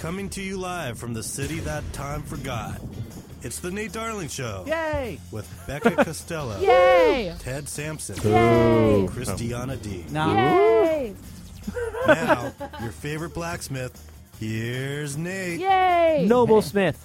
Coming to you live from the city that time forgot. It's the Nate Darling Show. Yay! With Becca Costello. Yay! Ted Sampson. Yay! And Christiana D. No. Yay! Now, your favorite blacksmith. Here's Nate. Yay! Noble Smith.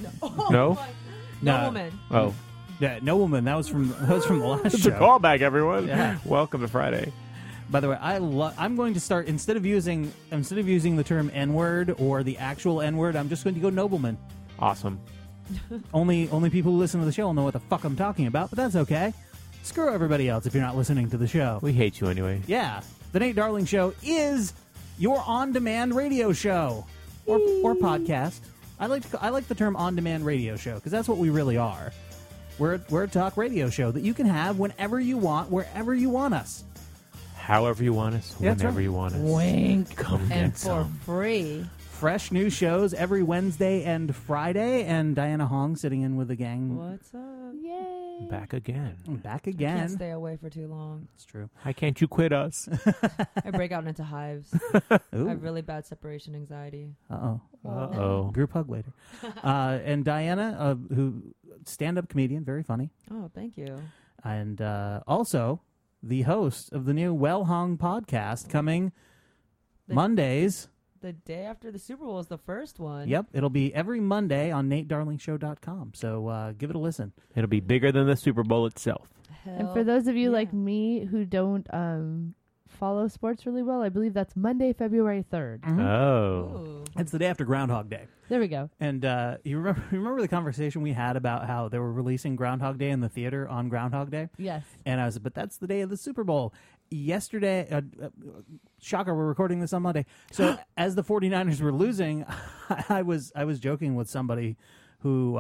No? Nobleman. Oh. Yeah, Nobleman. That was from the last It's show. a callback, everyone. Yeah. Welcome to Friday. By the way, I'm going to start instead of using the term N-word or the actual N-word, I'm just going to go Nobleman. Awesome. Only people who listen to the show will know what the fuck I'm talking about, but that's okay. Screw everybody else if you're not listening to the show. We hate you anyway. Yeah, the Nate Darling Show is your on-demand radio show or podcast. I like the term on-demand radio show because that's what we really are. We're a talk radio show that you can have whenever you want, wherever you want us. However you want us, Yeah, that's whenever right. you want us. Wink. Come And get for some. free. Fresh new shows every Wednesday and Friday, and Diana Hong sitting in with the gang. What's up? Yay! Back again. Back Can't again. stay away for too long. It's true. Why can't you quit us? I break out into hives. Ooh. I have really bad separation anxiety. Uh-oh. Uh-oh. Group hug later. And Diana, who stand-up comedian, very funny, Oh, thank you. and also the host of the new Well Hung podcast coming The- Mondays. The day after the Super Bowl is the first one. Yep, it'll be every Monday on NateDarlingShow.com. So give it a listen. It'll be bigger than the Super Bowl itself. And for those of you yeah. like me who don't follow sports really well, I believe that's Monday, February 3rd. Oh. Ooh. It's the day after Groundhog Day. There we go. And you remember the conversation we had about how they were releasing Groundhog Day in the theater on Groundhog Day? Yes. And I was, but that's the day of the Super Bowl. Yesterday, shocker, we're recording this on Monday. So as the 49ers were losing, I was joking with somebody who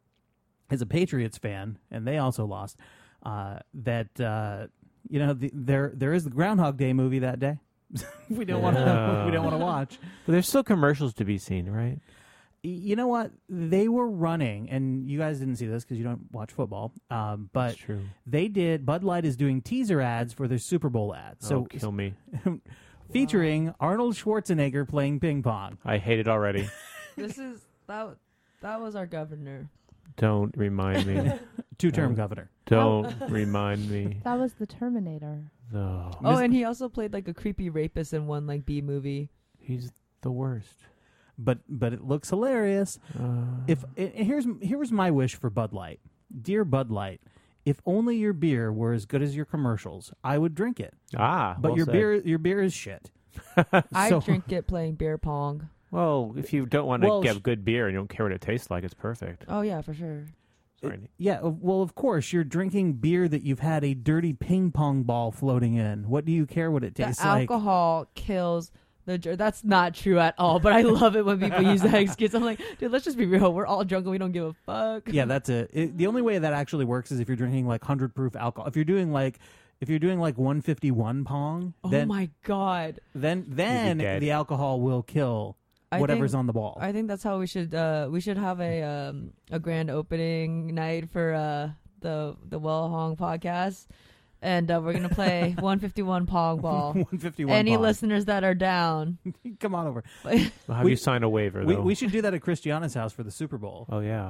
is a Patriots fan, and they also lost, that there is the Groundhog Day movie that day. we don't want to watch. But there's still commercials to be seen, right? You know what? They were running, and you guys didn't see this because you don't watch football. But That's true. they did. Bud Light is doing teaser ads for their Super Bowl ads. So Kill me. featuring Arnold Schwarzenegger playing ping pong. I hate it already. This is that was our governor. Don't remind me. Two-term governor. Don't remind me. That was the Terminator. No. Oh, and he also played like a creepy rapist in one like B movie. He's the worst. But it looks hilarious. Here's my wish for Bud Light. Dear Bud Light, if only your beer were as good as your commercials, I would drink it. But But your beer is shit. I So- drink it playing beer pong. Well, if you don't want to Well, get good beer and you don't care what it tastes like, it's perfect. Oh yeah, for sure. Sorry. Yeah, well, of course, you're drinking beer that you've had a dirty ping pong ball floating in. What do you care what it The tastes like? alcohol kills the That's not true at all, but I love it when people use that excuse. I'm like, dude, let's just be real. We're all drunk and we don't give a fuck. Yeah, that's it. The only way that actually works is if you're drinking like 100 proof alcohol. If you're doing like 151 pong, Oh then my god. then dead. the alcohol will kill I whatever's think- on the ball. I think that's how we should have a grand opening night for the Well Hong podcast. And we're going to play 151 Pong Ball. 151 Any pong. listeners that are down. Come on over. Well, have We- you signed a waiver, We, though? we should do that at Christiana's house for the Super Bowl. Oh, yeah.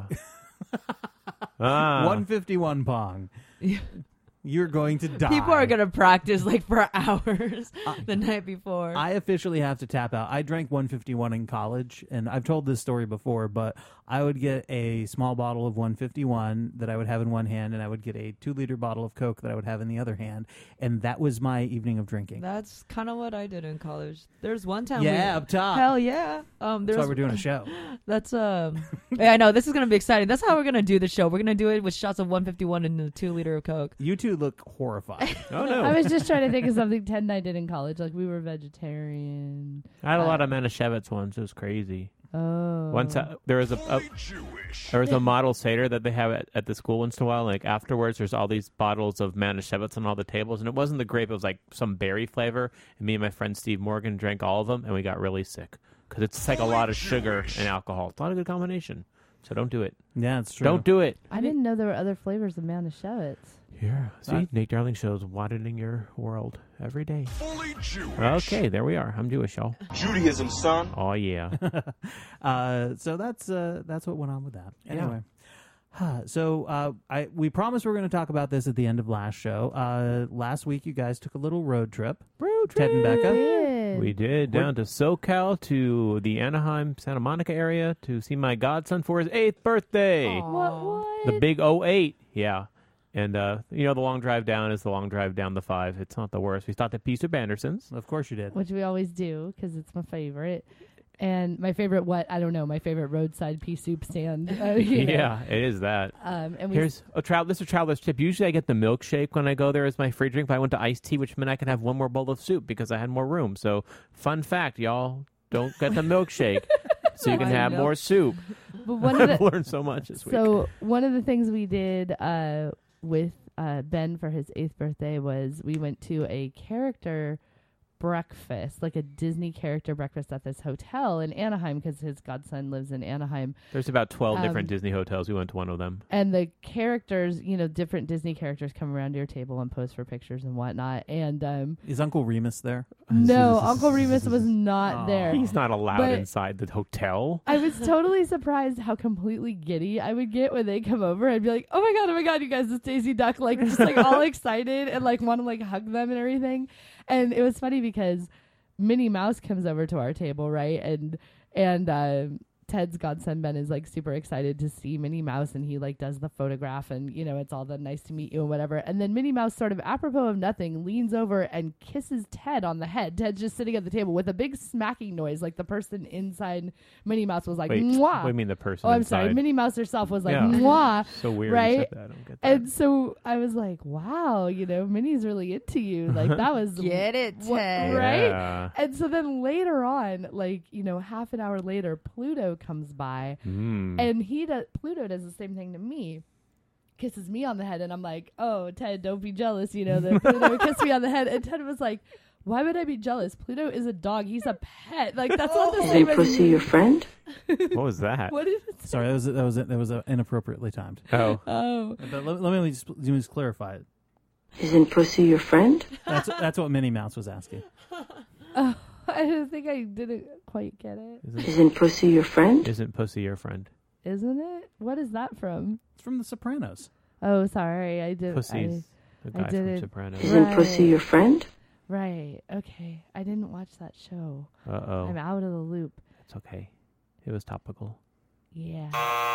151 pong. You're going to die. People are going to practice like for hours the night before. I officially have to tap out. I drank 151 in college, and I've told this story before, but I would get a small bottle of 151 that I would have in one hand, and I would get a 2-liter bottle of Coke that I would have in the other hand, and that was my evening of drinking. That's kind of what I did in college. There's one time Yeah, up top. Hell yeah. That's There's why we're doing a show. That's yeah, I know this is gonna be exciting. That's how we're gonna do the show. We're gonna do it with shots of 151 and a 2-liter of Coke. You two look horrified. Oh, no. I was just trying to think of something Ted and I did in college. Like we were vegetarian. I had a lot of Manischewitz ones. It was crazy. Oh. Once there was a model Seder that they have at the school once in a while. Like afterwards, there's all these bottles of Manischewitz on all the tables, and it wasn't the grape; it was like some berry flavor. And me and my friend Steve Morgan drank all of them, and we got really sick because it's like a lot of sugar and alcohol. It's not a good combination, so don't do it. Yeah, it's true. Don't do it. I didn't know there were other flavors of Manischewitz. Yeah. See, Nate Darling shows widening your world every day. Fully Jewish. Okay, there we are. I'm Jewish, y'all. Judaism, son. Oh yeah. So that's what went on with that. Anyway. So we promised we were going to talk about this at the end of last show. Last week, you guys took a little road trip. Ted and Becca. We did, down to SoCal, to the Anaheim, Santa Monica area to see my godson for his 8th birthday. What? The big 08. Yeah. And, the long drive down is the long drive down the 5. It's not the worst. We stopped at Pea Soup Anderson's. Of course you did. Which we always do because it's my favorite. And my favorite, my favorite roadside pea soup stand. Yeah, it is that. And this is a traveler's tip. Usually I get the milkshake when I go there as my free drink, but I went to iced tea, which meant I could have one more bowl of soup because I had more room. So, fun fact, y'all, don't get the milkshake so you can have more soup. But I've learned so much this week. So, one of the things we did with Ben for his 8th birthday was we went to a character breakfast, like a Disney character breakfast at this hotel in Anaheim because his godson lives in Anaheim. There's about 12 different Disney hotels. We went to one of them. And the characters, different Disney characters come around to your table and pose for pictures and whatnot. And is Uncle Remus there? No, Uncle Remus was not there. He's not allowed inside the hotel. I was totally surprised how completely giddy I would get when they come over. I'd be like, oh my God, you guys, it's Daisy Duck, just all excited and want to hug them and everything. And it was funny because Minnie Mouse comes over to our table, right? And Ted's godson Ben is super excited to see Minnie Mouse, and he does the photograph, and it's all the nice to meet you and whatever. And then Minnie Mouse, sort of apropos of nothing, leans over and kisses Ted on the head. Ted's just sitting at the table with a big smacking noise, like the person inside Minnie Mouse was like, Wait, mwah. What do you mean the person? Oh, I'm inside? sorry. Minnie Mouse herself was like, mwah. So weird. Right? You said that. I don't get that. And so I was like, wow, Minnie's really into you. That was Get it, Ted. Right? Yeah. And so then later on, half an hour later, Pluto comes by. And Pluto does the same thing to me. Kisses me on the head, and I'm like, oh, Ted, don't be jealous, that Pluto kissed me on the head. And Ted was like, why would I be jealous? Pluto is a dog. He's a pet. That's not the same as pussy your friend? What was that? What is it? Sorry, that was inappropriately timed. Oh. But let me just clarify it. Isn't pussy your friend? That's what Minnie Mouse was asking. Oh, I don't think I didn't quite get it. Isn't pussy your friend? Isn't pussy your friend? Isn't it? What is that from? It's from The Sopranos. Oh, sorry. I did. Pussy's the guy from didn't. Sopranos. Isn't pussy your friend? Right. Okay. I didn't watch that show. Uh-oh. I'm out of the loop. It's okay. It was topical. Yeah.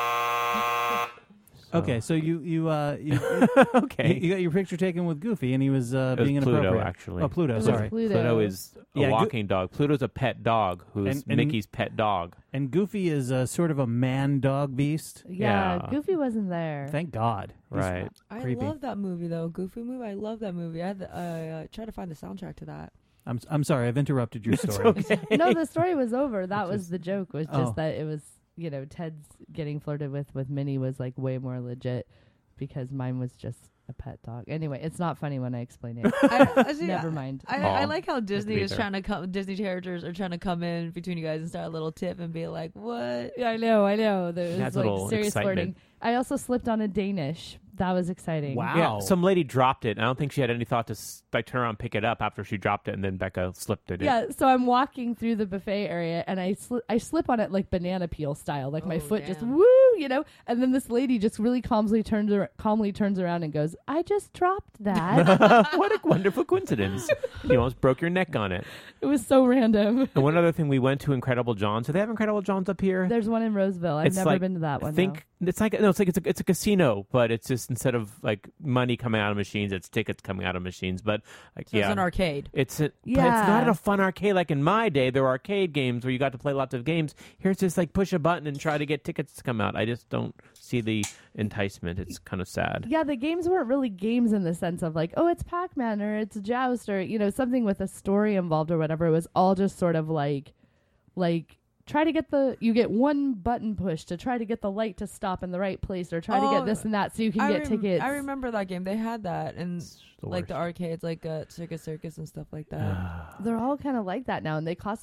Okay, so you okay. You got your picture taken with Goofy, and he was being inappropriate. Pluto, actually. Oh, Pluto. It was Sorry. Pluto is a walking dog. Pluto's a pet dog who's And Mickey's pet dog. And Goofy is sort of a man-dog beast. Yeah. Yeah. Goofy wasn't there. Thank God. He's Right. I creepy. love that movie though, Goofy movie. I love that movie. I tried to find the soundtrack to that. I'm sorry, I've interrupted your story. No, the story was over. That was the joke. Was just Oh. that it was, Ted's getting flirted with Minnie was way more legit because mine was just a pet dog. Anyway, it's not funny when I explain it. Never mind. I like how Disney me is either. trying to come. Disney characters are trying to come in between you guys and start a little tip and be like, "What?" I know. There That's was a little serious excitement. flirting. I also slipped on a Danish. That was exciting. Wow. Yeah, some lady dropped it. And I don't think she had any thought to turn around and pick it up after she dropped it, and then Becca slipped it. Yeah, so I'm walking through the buffet area and I slip on it like banana peel style, like my Oh, foot just damn. woo, and then this lady just really calmly turns around and goes, "I just dropped that." What a wonderful coincidence. You almost broke your neck on it. It was so random. And one other thing, we went to Incredible John's. Do they have Incredible John's up here? There's one in Roseville. I've It's never like- been to that I one. think it's a casino, but it's just instead of money coming out of machines, it's tickets coming out of machines. But So it's an arcade. but it's not Yeah. a fun arcade like in my day. There were arcade games where you got to play lots of games. Here it's just push a button and try to get tickets to come out. I just don't see the enticement. It's kind of sad. Yeah, the games weren't really games in the sense of it's Pac-Man or it's Joust or something with a story involved or whatever. It was all just sort of like try to get you get one button push to try to get the light to stop in the right place or try to get this and that so you can get tickets. I remember that game. They had that in The the worst. arcades, like Circus and stuff like that. They're all kind of like that now, and they cost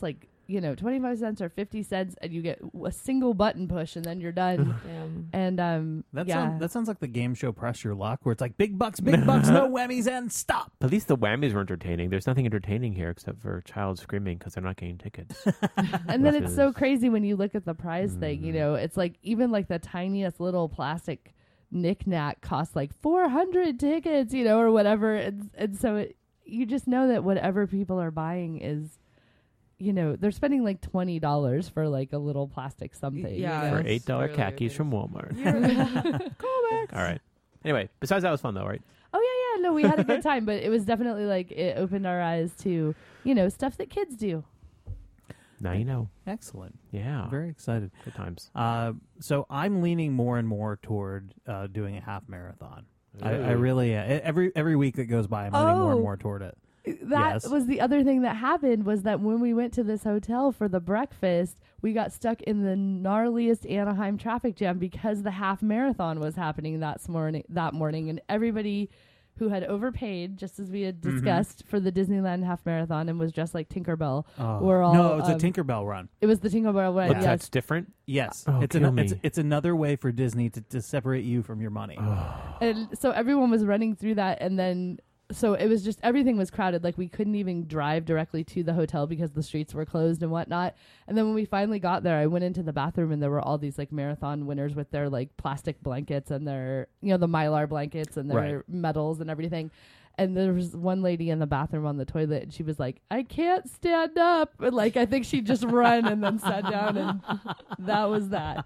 25 cents or 50 cents, and you get a single button push, and then you're done. Damn. And That sounds like the game show Press Your Luck, where it's like big bucks, no whammies, and stop. At least the whammies were entertaining. There's nothing entertaining here except for a child screaming because they're not getting tickets. and then it's so crazy when you look at the prize thing. It's like even like the tiniest little plastic knick-knack costs like 400 tickets, or whatever. And so you just know that whatever people are buying is, they're spending like $20 for like a little plastic something. Yeah. For It's $8 really khakis ridiculous. from Walmart. All right. Anyway, besides that was fun though, right? Oh yeah, no, we had a good time, but it was definitely like it opened our eyes to, stuff that kids do. Now you know. Excellent. Yeah. I'm very excited. Good times. So I'm leaning more and more toward doing a half marathon. I Ooh. really every week that goes by, I'm leaning more and more toward it. That Yes. was the other thing that happened, was that when we went to this hotel for the breakfast, we got stuck in the gnarliest Anaheim traffic jam because the half marathon was happening that morning, and everybody who had overpaid, just as we had discussed, for the Disneyland half marathon and was dressed like Tinkerbell. We're all no, it's a Tinkerbell run. It was the Tinkerbell run. But Yes. that's different. Yes, Oh, it's kill me. it's another way for Disney to separate you from your money. And so everyone was running through that, and then so it was just everything was crowded. Like we couldn't even drive directly to the hotel because the streets were closed and whatnot. And then when we finally got there, I went into the bathroom and there were all these like marathon winners with their like plastic blankets and their the Mylar blankets and their medals and everything. And there was one lady in the bathroom on the toilet, and she was like, "I can't stand up." And like I think she just ran and then sat down, and that was that.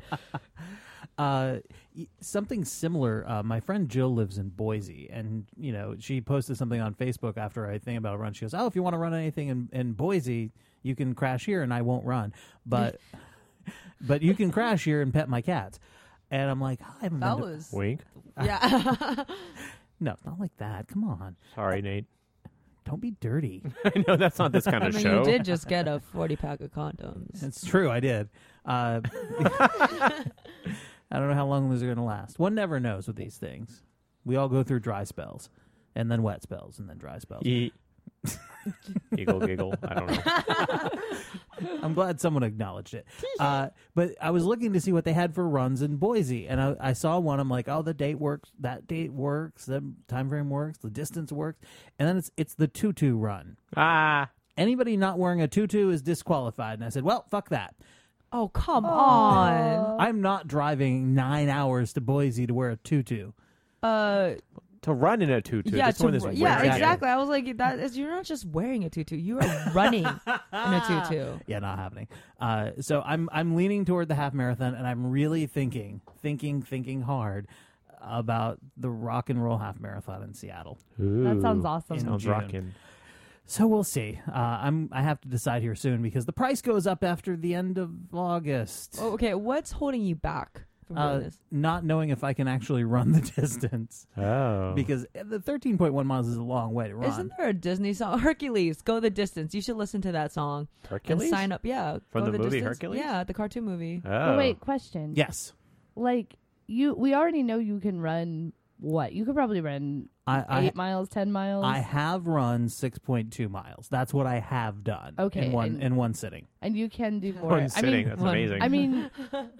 Something similar. My friend Jill lives in Boise, and she posted something on Facebook after I think about a run. She goes, "Oh, if you want to run anything in Boise, you can crash here, and I won't run, but you can crash here and pet my cats." And I'm like, I haven't That been to- was. Wink. Yeah. no, not like that. Come on, Sorry, Nate. don't be dirty. I know that's not this kind I of mean, show. you did just get a 40-pack of condoms. It's true, I did. I don't know how long those are going to last. One never knows with these things. We all go through dry spells, and then wet spells, and then dry spells. Giggle, giggle. I don't know. I'm glad someone acknowledged it. But I was looking to see what they had for runs in Boise, and I saw one. I'm like, oh, the date works. That date works. The time frame works. The distance works. And then it's the tutu run. Anybody not wearing a tutu is disqualified. And I said, well, fuck that. Oh, come on. I'm not driving 9 hours to Boise to wear a tutu. To run in a tutu. Yeah, This one is yeah, wearing it. exactly. I was like, you're not just wearing a tutu; you are running in a tutu. Yeah, not happening. So I'm leaning toward the half marathon, and I'm really thinking hard about the rock and roll half marathon in Seattle. That sounds awesome. Sounds June. rocking. So we'll see. I have to decide here soon because the price goes up after the end of August. Oh, okay, what's holding you back from doing this? Not knowing if I can actually run the distance Oh. because the 13.1 miles is a long way to run. Isn't there a Disney song? Hercules, Go the Distance. You should listen to that song. Hercules? And sign up. Yeah. From Go the movie Distance. Hercules? Yeah, the cartoon movie. Oh. But wait, question. Yes. Like we already know you can run what? You could probably run 8 miles, 10 miles. I have run 6.2 miles. That's what I have done. Okay, in one sitting. and you can do more. One sitting. That's amazing. I mean,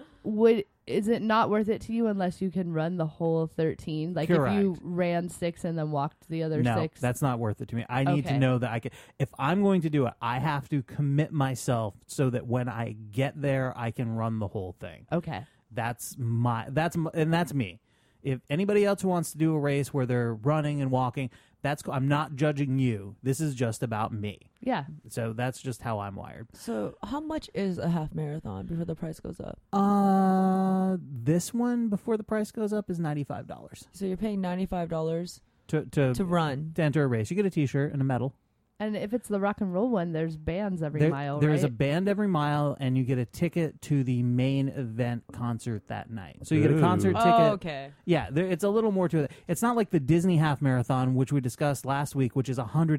is it not worth it to you unless you can run the whole 13? Like Correct. if you ran 6 and then walked the other No, 6? that's not worth it to me. I need to Okay. know that I can. If I'm going to do it, I have to commit myself so that when I get there, I can run the whole thing. Okay. That's me. If anybody else who wants to do a race where they're running and walking, that's cool. I'm not judging you. This is just about me. Yeah. So that's just how I'm wired. So, how much is a half marathon before the price goes up? This one before the price goes up is $95 So you're paying $95 to run. to enter a race. You get a T-shirt and a medal. And if it's the rock and roll one, there's bands every mile, There right? is a band every mile, and you get a ticket to the main event concert that night. So you get a concert ticket. Oh, okay. Yeah, it's a little more to it. It's not like the Disney half marathon, which we discussed last week, which is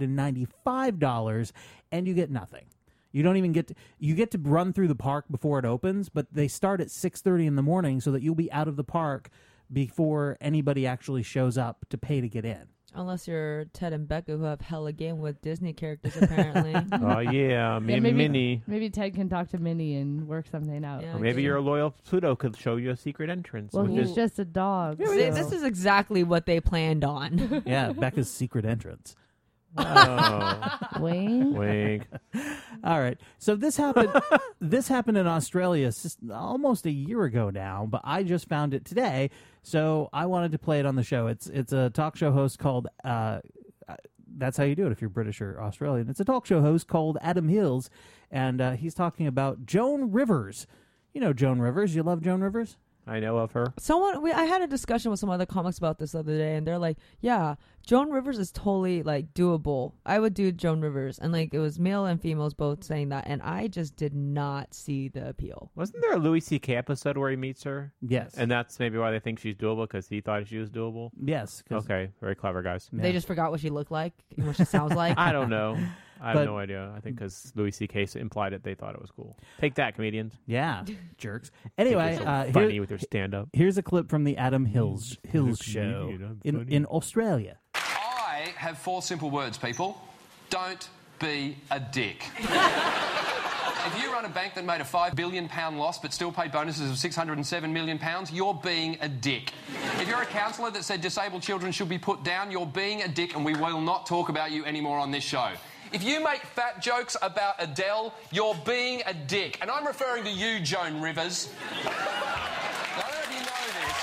$195, and you get nothing. You don't even get to run through the park before it opens, but they start at 6:30 in the morning so that you'll be out of the park before anybody actually shows up to pay to get in. Unless you're Ted and Becca, who have hella game with Disney characters, apparently. Oh, yeah. Me and maybe, Minnie. Maybe Ted can talk to Minnie and work something out. Yeah. Or maybe your loyal Pluto could show you a secret entrance. Well, which he's is- just a dog. See, so- this is exactly what they planned on. Yeah, Becca's secret entrance. Oh, Wink. wink. All right. So this happened. This happened in Australia almost a year ago now, but I just found it today, so I wanted to play it on the show. It's a talk show host called. That's how you do it if you're British or Australian. It's a talk show host called Adam Hills, and he's talking about Joan Rivers. You know Joan Rivers. You love Joan Rivers? I know of her. I had a discussion with some other comics about this the other day, and they're like, yeah, Joan Rivers is totally like doable. I would do Joan Rivers, and like it was male and females both saying that, and I just did not see the appeal. Wasn't there a Louis C.K. episode where he meets her? Yes. And that's maybe why they think she's doable, because he thought she was doable? Yes. 'Cause- Okay, very clever, guys. Yeah. They just forgot what she looked like and what she sounds like. I don't know. I have But- no idea. I think because Louis C.K. implied it, they thought it was cool. Take that, comedians. Yeah, jerks. Anyway, Funny with your stand-up. here's a clip from the Adam Hills show comedian, I'm funny. in Australia. I have 4 simple words, people. Don't be a dick. If you run a bank that made a £5 billion loss but still paid bonuses of £607 million, you're being a dick. If you're a counsellor that said disabled children should be put down, you're being a dick, and we will not talk about you anymore on this show. If you make fat jokes about Adele, you're being a dick. And I'm referring to you, Joan Rivers. I don't know if you know this.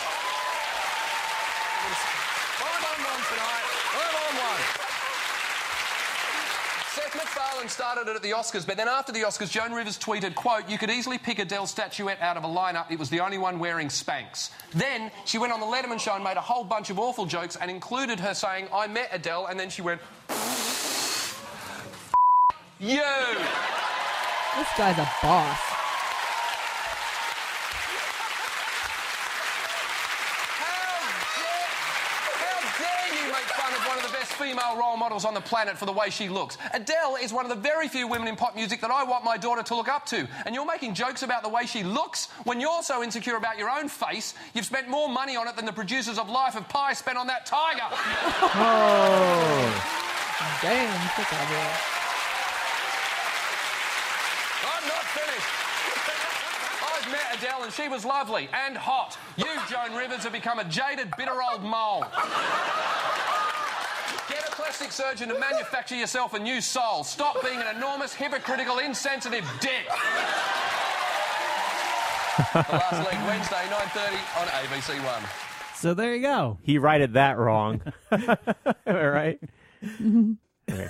I'm on one tonight. I'm on one. Seth MacFarlane started it at the Oscars, but then after the Oscars, Joan Rivers tweeted, quote, "You could easily pick Adele's statuette out of a lineup. It was the only one wearing Spanx." Then she went on the Letterman show and made a whole bunch of awful jokes and included her saying, "I met Adele," and then she went, "You." This guy's a boss. How dare you make fun of one of the best female role models on the planet for the way she looks? Adele is one of the very few women in pop music that I want my daughter to look up to. And you're making jokes about the way she looks when you're so insecure about your own face, you've spent more money on it than the producers of Life of Pi spent on that tiger. Damn, sick of it. I'm not finished. I've met Adele and she was lovely and hot. You, Joan Rivers, have become a jaded, bitter old mole. Get a plastic surgeon to manufacture yourself a new soul. Stop being an enormous, hypocritical, insensitive dick. The Last Leg, Wednesday, 9:30 on ABC One. So there you go. He righted that wrong. All right. Okay.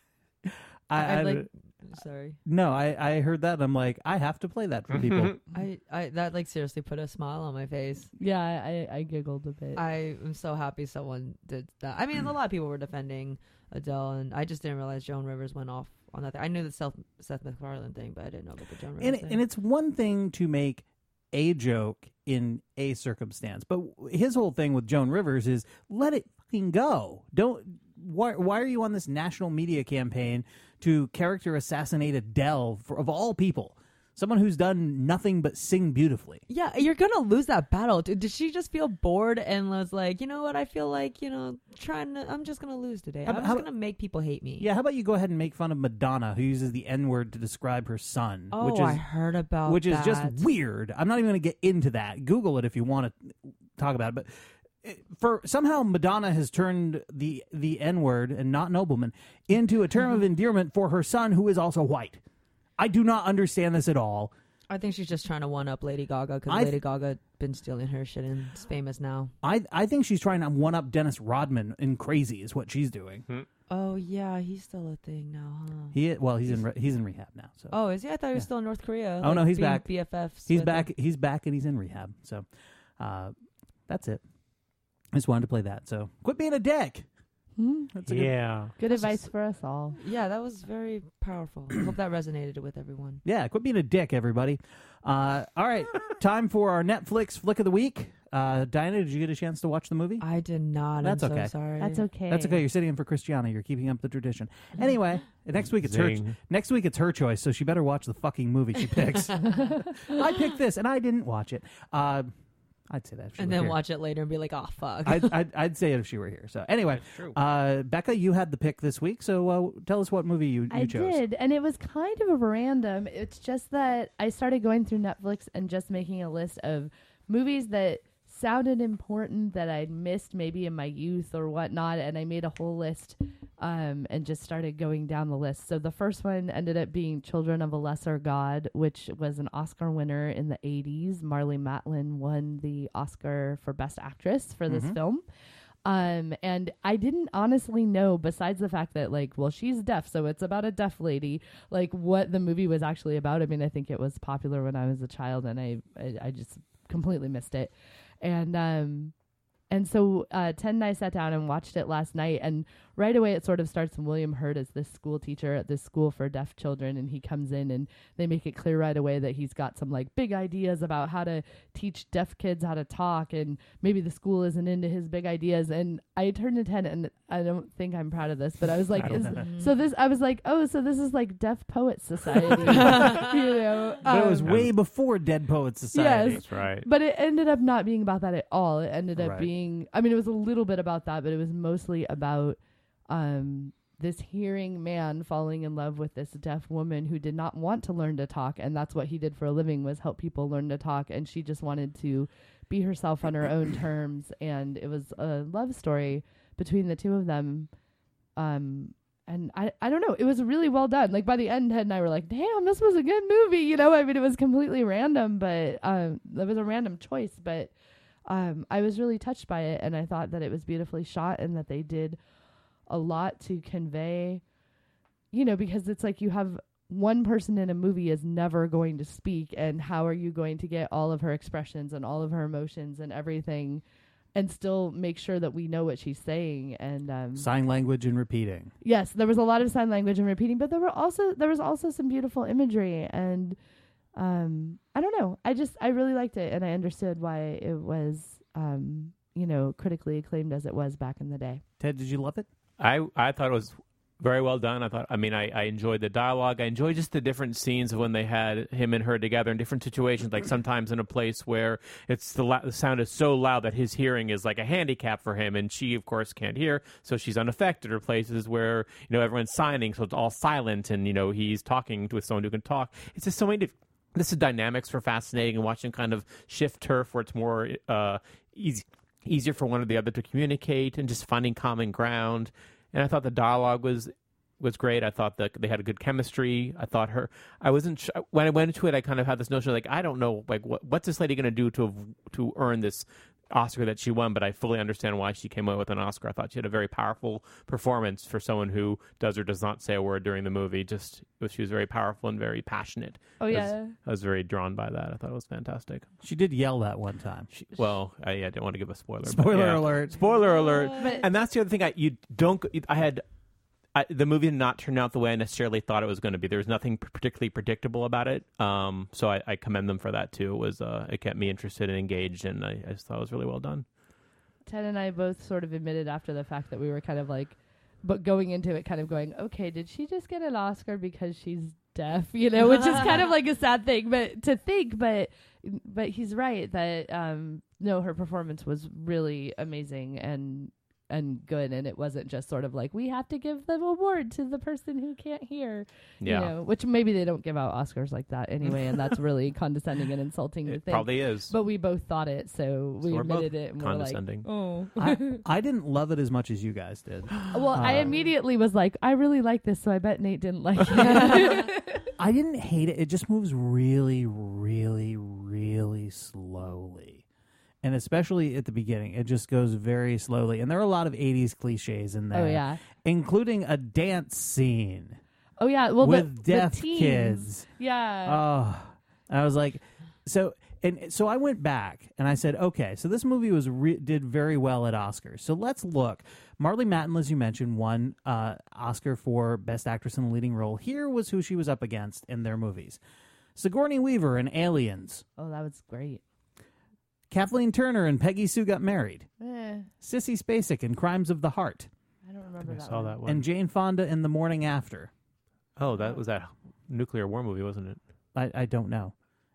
I'd like. Sorry. No, I heard that and I'm like, I have to play that for people. I that like seriously put a smile on my face. Yeah, I giggled a bit. I am so happy someone did that. I mean, a lot of people were defending Adele, and I just didn't realize Joan Rivers went off on that thing. I knew the Seth MacFarlane thing, but I didn't know about the Joan Rivers thing. And it's one thing to make a joke in a circumstance, but his whole thing with Joan Rivers is let it fucking go. Why are you on this national media campaign to character assassinate Adele of all people? Someone who's done nothing but sing beautifully. Yeah, you're going to lose that battle. Did she just feel bored and was like, you know what, I feel like, I'm just going to lose today. I'm just going to make people hate me. Yeah, how about you go ahead and make fun of Madonna, who uses the N-word to describe her son? Oh, which is, I heard about which that. is just weird. I'm not even going to get into that. Google it if you want to talk about it. But for somehow Madonna has turned the N-word, and not nobleman, into a term of endearment for her son, who is also white. I do not understand this at all. I think she's just trying to one-up Lady Gaga because Lady Gaga been stealing her shit and is famous now. I think she's trying to one-up Dennis Rodman in Crazy is what she's doing. Oh, yeah, he's still a thing now, huh? He's in rehab now. So. Oh, is he? I thought he was still in North Korea. Oh, no, he's being back. BFFs. He's with back. him. He's back, and he's in rehab. So that's it. I just wanted to play that. So quit being a dick. That's a Good advice for us all. Yeah, that was very powerful. I hope that resonated with everyone. Yeah, quit being a dick, everybody. All right, time for our Netflix flick of the week. Diana, did you get a chance to watch the movie? I did not. That's I'm okay. so sorry. That's okay. That's okay. You're sitting in for Christiana. You're keeping up the tradition. Anyway, next week it's her. Zing. Next week it's her choice, so she better watch the fucking movie she picks. I picked this, and I didn't watch it. I'd say that. If she And were then here. watch it later and be like, oh, fuck. I'd say it if she were here. So anyway, Becca, you had the pick this week. So tell us what movie you I chose. did, and it was kind of random. It's just that I started going through Netflix and just making a list of movies that sounded important that I'd missed maybe in my youth or whatnot, and I made a whole list and just started going down the list. So the first one ended up being Children of a Lesser God, which was an Oscar winner in the 80s. Marlee Matlin won the Oscar for Best Actress for this film. And I didn't honestly know, besides the fact that, like, well, she's deaf, so it's about a deaf lady, like, what the movie was actually about. I mean, I think it was popular when I was a child, and I just completely missed it. And so Ted and I sat down and watched it last night, and right away it sort of starts. William Hurt is this school teacher at this school for deaf children, and he comes in and they make it clear right away that he's got some like big ideas about how to teach deaf kids how to talk, and maybe the school isn't into his big ideas. And I turned to Ted, and I don't think I'm proud of this, but I was like, I was like, oh, so this is like Deaf Poets Society, you know? But it was way before Dead Poets Society. Yes. That's right. But it ended up not being about that at all. It ended up Right. being, I mean, it was a little bit about that, but it was mostly about this hearing man falling in love with this deaf woman who did not want to learn to talk. And that's what he did for a living, was help people learn to talk. And she just wanted to be herself on her own terms. And it was a love story between the two of them. And I don't know. It was really well done. Like by the end, Ted and I were like, damn, this was a good movie. You know, I mean, it was completely random, but it was a random choice. But I was really touched by it. And I thought that it was beautifully shot and that they did a lot to convey, you know, because it's like you have one person in a movie is never going to speak. And how are you going to get all of her expressions and all of her emotions and everything and still make sure that we know what she's saying? And Sign language and repeating. yes, there was a lot of sign language and repeating, but there was also some beautiful imagery. And I don't know. I really liked it, and I understood why it was, you know, critically acclaimed as it was back in the day. Ted, did you love it? I thought it was very well done. I enjoyed the dialogue. I enjoyed just the different scenes of when they had him and her together in different situations, like sometimes in a place where it's the sound is so loud that his hearing is like a handicap for him, and she, of course, can't hear, so she's unaffected, or places where, you know, everyone's signing, so it's all silent, and, you know, he's talking with someone who can talk. It's just so many this is dynamics were fascinating, and watching kind of shift turf where it's more easier for one or the other to communicate, and just finding common ground. And I thought the dialogue was great. I thought that they had a good chemistry. I thought I wasn't when I went into it, I kind of had this notion of, like, I don't know, like, what's this lady going to do to earn this Oscar that she won, but I fully understand why she came away with an Oscar. I thought she had a very powerful performance for someone who does or does not say a word during the movie. She was very powerful and very passionate. Oh, yeah. I was very drawn by that. I thought it was fantastic. She did yell that one time. I didn't want to give a spoiler. Spoiler alert. Spoiler alert. But- And that's the other thing. The movie did not turn out the way I necessarily thought it was going to be. There was nothing particularly predictable about it. So I commend them for that too. It kept me interested and engaged, and I just thought it was really well done. Ted and I both sort of admitted after the fact that we were kind of like, but going into it kind of going, okay, did she just get an Oscar because she's deaf? You know, which is kind of like a sad thing, but he's right that, no, her performance was really amazing and good, and it wasn't just sort of like, we have to give the award to the person who can't hear. Yeah. You know, which maybe they don't give out Oscars like that anyway, and that's really condescending and insulting to It think. probably is. But we both thought it, so we we're both admitted it, and we're like, condescending. oh. I didn't love it as much as you guys did. Well, I immediately was like, I really like this, so I bet Nate didn't like it. I didn't hate it. It just moves really, really, really slowly. And especially at the beginning, it just goes very slowly. And there are a lot of 80s cliches in there. Oh, yeah. Including a dance scene Oh, yeah. Well, with the deaf teens. kids. Yeah. Oh, and I was like, so I went back and I said, okay, so this movie did very well at Oscars. So let's look. Marlee Matlin, as you mentioned, won Oscar for Best Actress in a Leading Role. Here was who she was up against in their movies: Sigourney Weaver in Aliens, Oh, that was great. Kathleen Turner and Peggy Sue Got Married, Sissy Spacek in Crimes of the Heart, I don't remember I that saw one. that one. and Jane Fonda in The Morning After. Oh, that was that nuclear war movie, wasn't it? I don't know.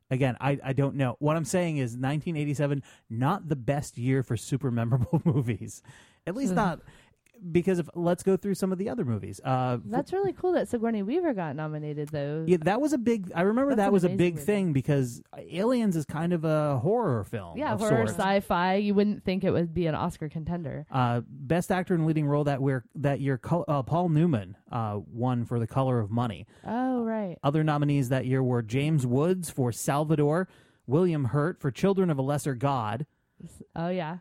Again, I don't know. What I'm saying is 1987, not the best year for super memorable movies. At least not because let's go through some of the other movies. That's really cool that Sigourney Weaver got nominated, though. Yeah, that was a big. I remember That's that an was a amazing big movie. thing because Aliens is kind of a horror film. Yeah, of horror, sorts. sci-fi. You wouldn't think it would be an Oscar contender. Best actor in leading role that year, Paul Newman won for The Color of Money. Oh, right. Other nominees that year were James Woods for Salvador, William Hurt for Children of a Lesser God. Oh, yeah.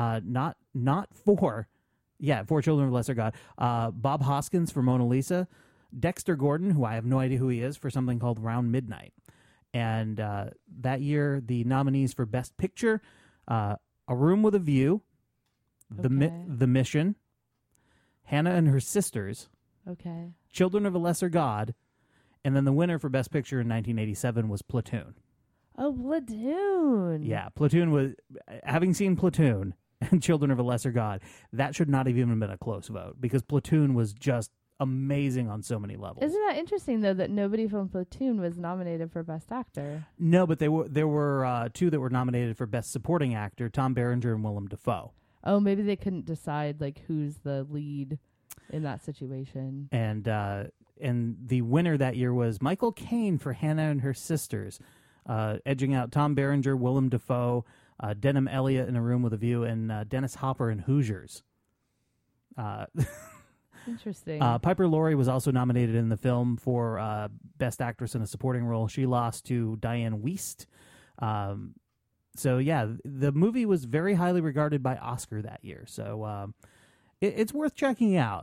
For Children of a Lesser God. Bob Hoskins for Mona Lisa. Dexter Gordon, who I have no idea who he is, for something called Round Midnight. And that year, the nominees for Best Picture, A Room with a View, The Mission, Hannah and Her Sisters, Okay. Children of a Lesser God, and then the winner for Best Picture in 1987 was Platoon. Oh, Platoon. Yeah, Platoon was, having seen Platoon and Children of a Lesser God, that should not have even been a close vote because Platoon was just amazing on so many levels. Isn't that interesting, though, that nobody from Platoon was nominated for Best Actor? No, but there were two that were nominated for Best Supporting Actor, Tom Berenger and Willem Dafoe. Oh, maybe they couldn't decide, like, who's the lead in that situation. And the winner that year was Michael Caine for Hannah and Her Sisters, edging out Tom Berenger, Willem Dafoe, Denham Elliott in A Room with a View, and Dennis Hopper in Hoosiers. Interesting. Piper Laurie was also nominated in the film for Best Actress in a Supporting Role. She lost to Diane Wiest. So, yeah, the movie was very highly regarded by Oscar that year. So it's worth checking out.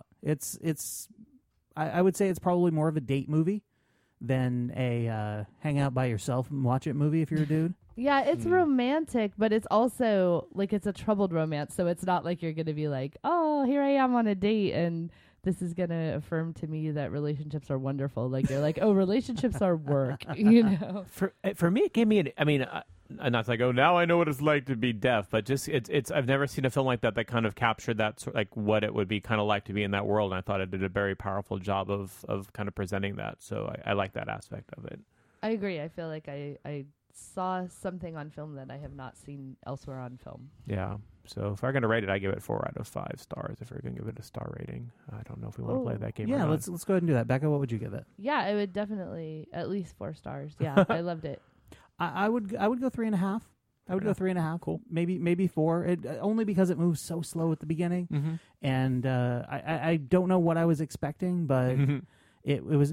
I would say it's probably more of a date movie than a hang out by yourself and watch it movie if you're a dude. Yeah, it's romantic, but it's also, like, it's a troubled romance, so it's not like you're going to be like, oh, here I am on a date, and this is going to affirm to me that relationships are wonderful. Like, you're like, oh, relationships are work, you know? For me, it gave me not to like, oh, now I know what it's like to be deaf, but just it's I've never seen a film like that kind of captured that like what it would be kind of like to be in that world, and I thought it did a very powerful job of kind of presenting that. So I like that aspect of it. I agree. I feel like I saw something on film that I have not seen elsewhere on film. Yeah. So if I'm going to rate it, I give it 4 out of 5 stars. If we're going to give it a star rating, I don't know if we want to play that game. Yeah, or not. let's go ahead and do that. Becca, what would you give it? Yeah, I would definitely at least 4 stars. Yeah, I loved it. I would go 3.5. I would go 3.5. Cool. Maybe 4. Only because it moves so slow at the beginning, and I don't know what I was expecting, but it was.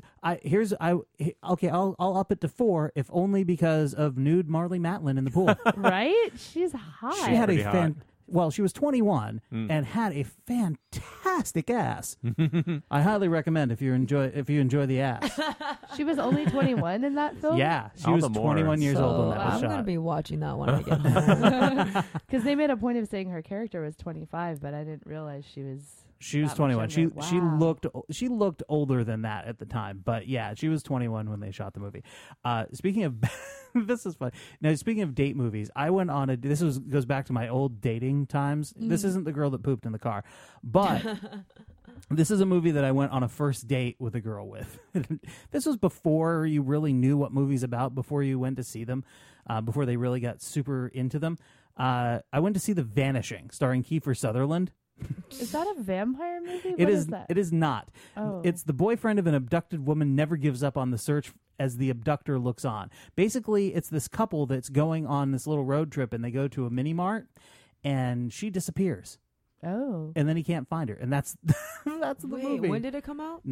I'll up it to 4, if only because of nude Marlee Matlin in the pool. Right? She's hot. She had Pretty hot. She was 21 and had a fantastic ass. I highly recommend if you enjoy the ass. She was only 21 in that film? Yeah, she All was the more. 21 years old when So that was I'm shot. going to be watching that when I get home. Because they made a point of saying her character was 25, but I didn't realize she was... She was that 21. much younger. Wow. She looked older than that at the time, but yeah, she was 21 when they shot the movie. Speaking of this is fun. Now, speaking of date movies, I went on goes back to my old dating times. This isn't The Girl That Pooped in the Car, but this is a movie that I went on a first date with a girl with. This was before you really knew what movies about, before you went to see them, before they really got super into them. I went to see The Vanishing, starring Kiefer Sutherland. Is that a vampire movie? It What is that? It is not. Oh. It's the boyfriend of an abducted woman never gives up on the search as the abductor looks on. Basically, it's this couple that's going on this little road trip, and they go to a mini mart, and she disappears, Oh. and then he can't find her, and that's the Wait, movie. when did it come out?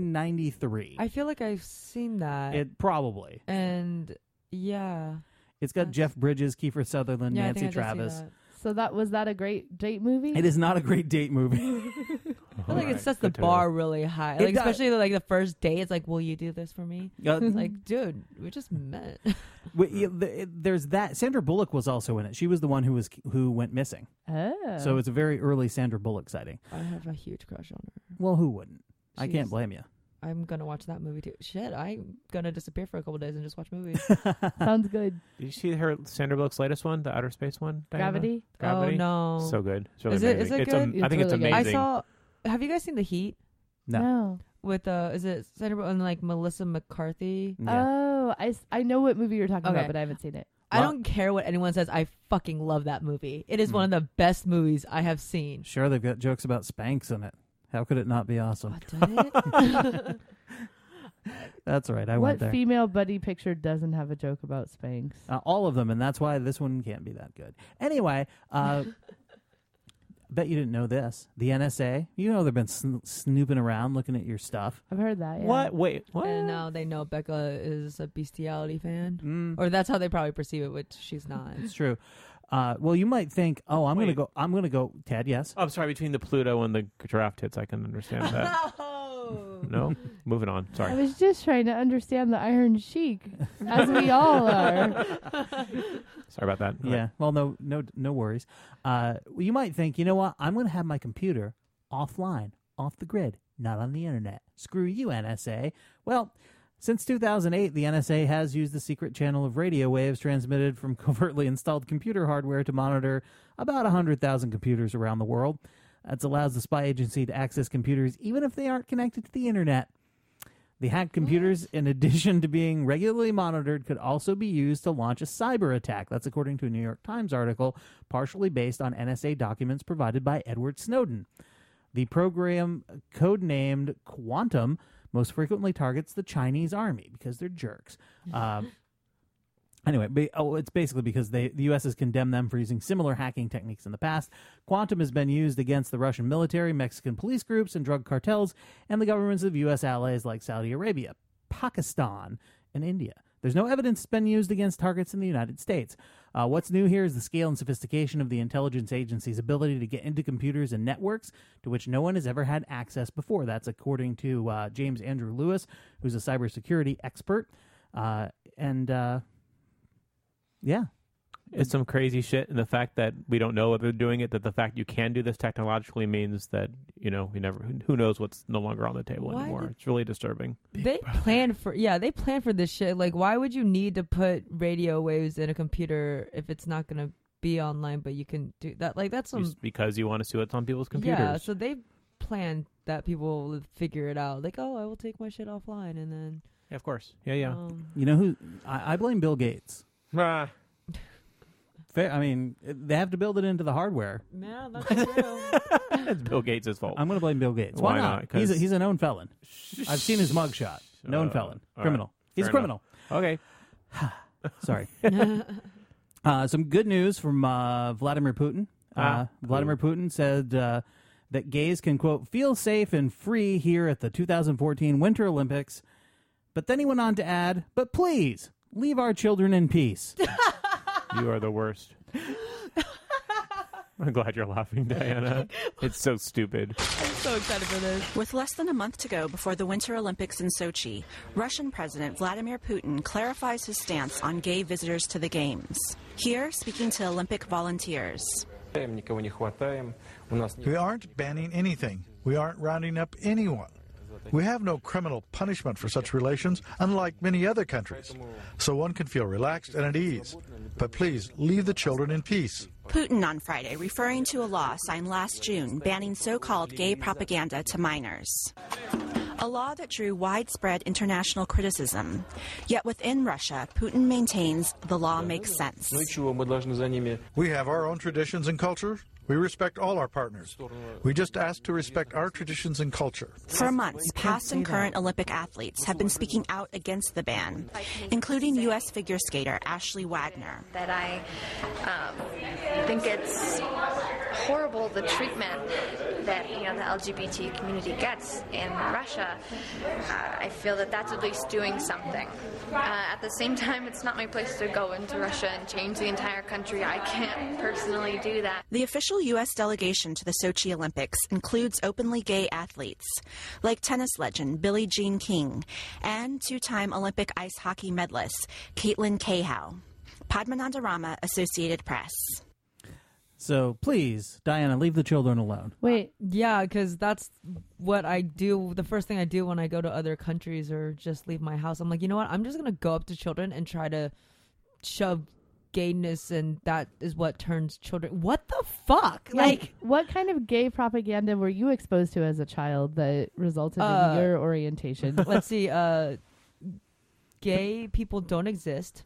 1993. I feel like I've seen that. It probably. And yeah. It's got Jeff Bridges, Kiefer Sutherland, Yeah, Nancy I think I did see Travis. that. So was that a great date movie? It is not a great date movie. I feel like it sets the bar really high. It Like, does. especially like the first date. It's like, will you do this for me? Like, dude, we just met. There's that. Sandra Bullock was also in it. She was the one who went missing. Oh. So it's a very early Sandra Bullock sighting. I have a huge crush on her. Well, who wouldn't? I can't She's- blame you. I'm gonna watch that movie too. Shit, I'm gonna disappear for a couple days and just watch movies. Sounds good. Did you see Sandra Bullock's latest one, the outer space one? Diana? Gravity? Gravity? Oh no. So good. It's really Is it- amazing. is it It's good? I It's think it's really good. amazing. I saw. Have you guys seen The Heat No. No. with is it Sandra Bullock and like Melissa McCarthy? Yeah. Oh, Oh, I know what movie you're talking Okay. about, but I haven't seen it. I don't care what anyone says. I fucking love that movie. It is one of the best movies I have seen. Sure, they've got jokes about Spanx in it. How could it not be awesome? That's right. I What went there. female buddy picture doesn't have a joke about Spanx? All of them, and that's why this one can't be that good. Anyway, bet you didn't know this. The NSA, they've been snooping around looking at your stuff. I've heard that. Yeah. What? Wait, what? And now they know Becca is a bestiality fan. Or that's how they probably perceive it, which she's not. It's true. Well, you might think, I'm Wait. going to go, Ted, yes? Oh, I'm sorry, between the Pluto and the giraffe tits, I can understand that. No? Moving on. I Sorry. was just trying to understand the Iron Sheik, as we all are. Sorry about that. Yeah. Well, no worries. You might think, you know what? I'm going to have my computer offline, off the grid, not on the internet. Screw you, NSA. Well, since 2008, the NSA has used the secret channel of radio waves transmitted from covertly installed computer hardware to monitor about 100,000 computers around the world. That allows the spy agency to access computers even if they aren't connected to the internet. The hacked computers, in addition to being regularly monitored, could also be used to launch a cyber attack. That's according to a New York Times article, partially based on NSA documents provided by Edward Snowden. The program, codenamed Quantum, most frequently targets the Chinese army because they're jerks. Anyway, it's basically because the U.S. has condemned them for using similar hacking techniques in the past. Quantum has been used against the Russian military, Mexican police groups, and drug cartels, and the governments of U.S. allies like Saudi Arabia, Pakistan, and India. There's no evidence it's been used against targets in the United States. What's new here is the scale and sophistication of the intelligence agency's ability to get into computers and networks to which no one has ever had access before. That's according to James Andrew Lewis, who's a cybersecurity expert. Yeah. It's some crazy shit, and the fact that we don't know if they're doing it, that the fact you can do this technologically means that, who knows what's no longer on the table anymore. It's really disturbing. They plan for this shit. Like, why would you need to put radio waves in a computer if it's not going to be online, but you can do that? Like, that's Just because you want to see what's on people's computers. Yeah, so they planned that people will figure it out. Like, I will take my shit offline, and then... Yeah, of course. Yeah. You know who? I blame Bill Gates. Ah. Fair, I mean, they have to build it into the hardware. Yeah, that's true. It's Bill Gates' fault. I'm going to blame Bill Gates. Why Why not? not? He's a known felon. I've seen his mugshot. Known felon. all Criminal. right. He's a Fair criminal. Okay. Sorry. Some good news from Vladimir Putin. Vladimir Putin said that gays can, quote, feel safe and free here at the 2014 Winter Olympics. But then he went on to add, but please, leave our children in peace. You are the worst. I'm glad you're laughing, Diana. It's so stupid. I'm so excited for this. With less than a month to go before the Winter Olympics in Sochi, Russian President Vladimir Putin clarifies his stance on gay visitors to the Games. Here, speaking to Olympic volunteers. We aren't banning anything. We aren't rounding up anyone. We have no criminal punishment for such relations, unlike many other countries. So one can feel relaxed and at ease. But please, leave the children in peace. Putin on Friday referring to a law signed last June banning so-called gay propaganda to minors. A law that drew widespread international criticism. Yet within Russia, Putin maintains the law makes sense. We have our own traditions and culture. We respect all our partners. We just ask to respect our traditions and culture. For months, past and current Olympic athletes have been speaking out against the ban, including U.S. figure skater Ashley Wagner. That I think it's horrible, the treatment that the LGBT community gets in Russia. I feel that that's at least doing something. At the same time, it's not my place to go into Russia and change the entire country. I can't personally do that. The official U.S. delegation to the Sochi Olympics includes openly gay athletes, like tennis legend Billie Jean King and two-time Olympic ice hockey medalist Caitlin Cahow. Padmananda Rama, Associated Press. So please, Diana, leave the children alone. Wait. Yeah, because that's what I do. The first thing I do when I go to other countries or just leave my house, I'm like, you know what? I'm just going to go up to children and try to shove gayness, and that is what turns children. What the fuck? Like, what kind of gay propaganda were you exposed to as a child that resulted in your orientation? Let's see. gay people don't exist.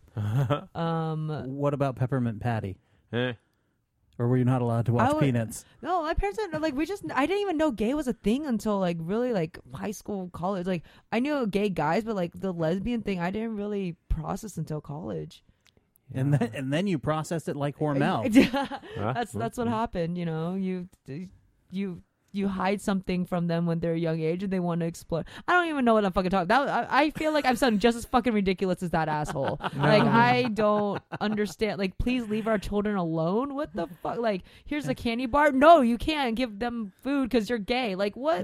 What about Peppermint Patty? Eh. Or were you not allowed to watch Peanuts? No, my parents didn't, like, I didn't even know gay was a thing until like really like high school, college. Like I knew gay guys, but like the lesbian thing I didn't really process until college. And then you processed it like Hormel. That's what happened. You know, you hide something from them when they're a young age and they want to explore. I don't even know what I'm fucking talking about. I feel like I'm sounding just as fucking ridiculous as that asshole. Like, I don't understand. Like, please leave our children alone. What the fuck? Like, here's a candy bar. No, you can't give them food because you're gay. Like, what?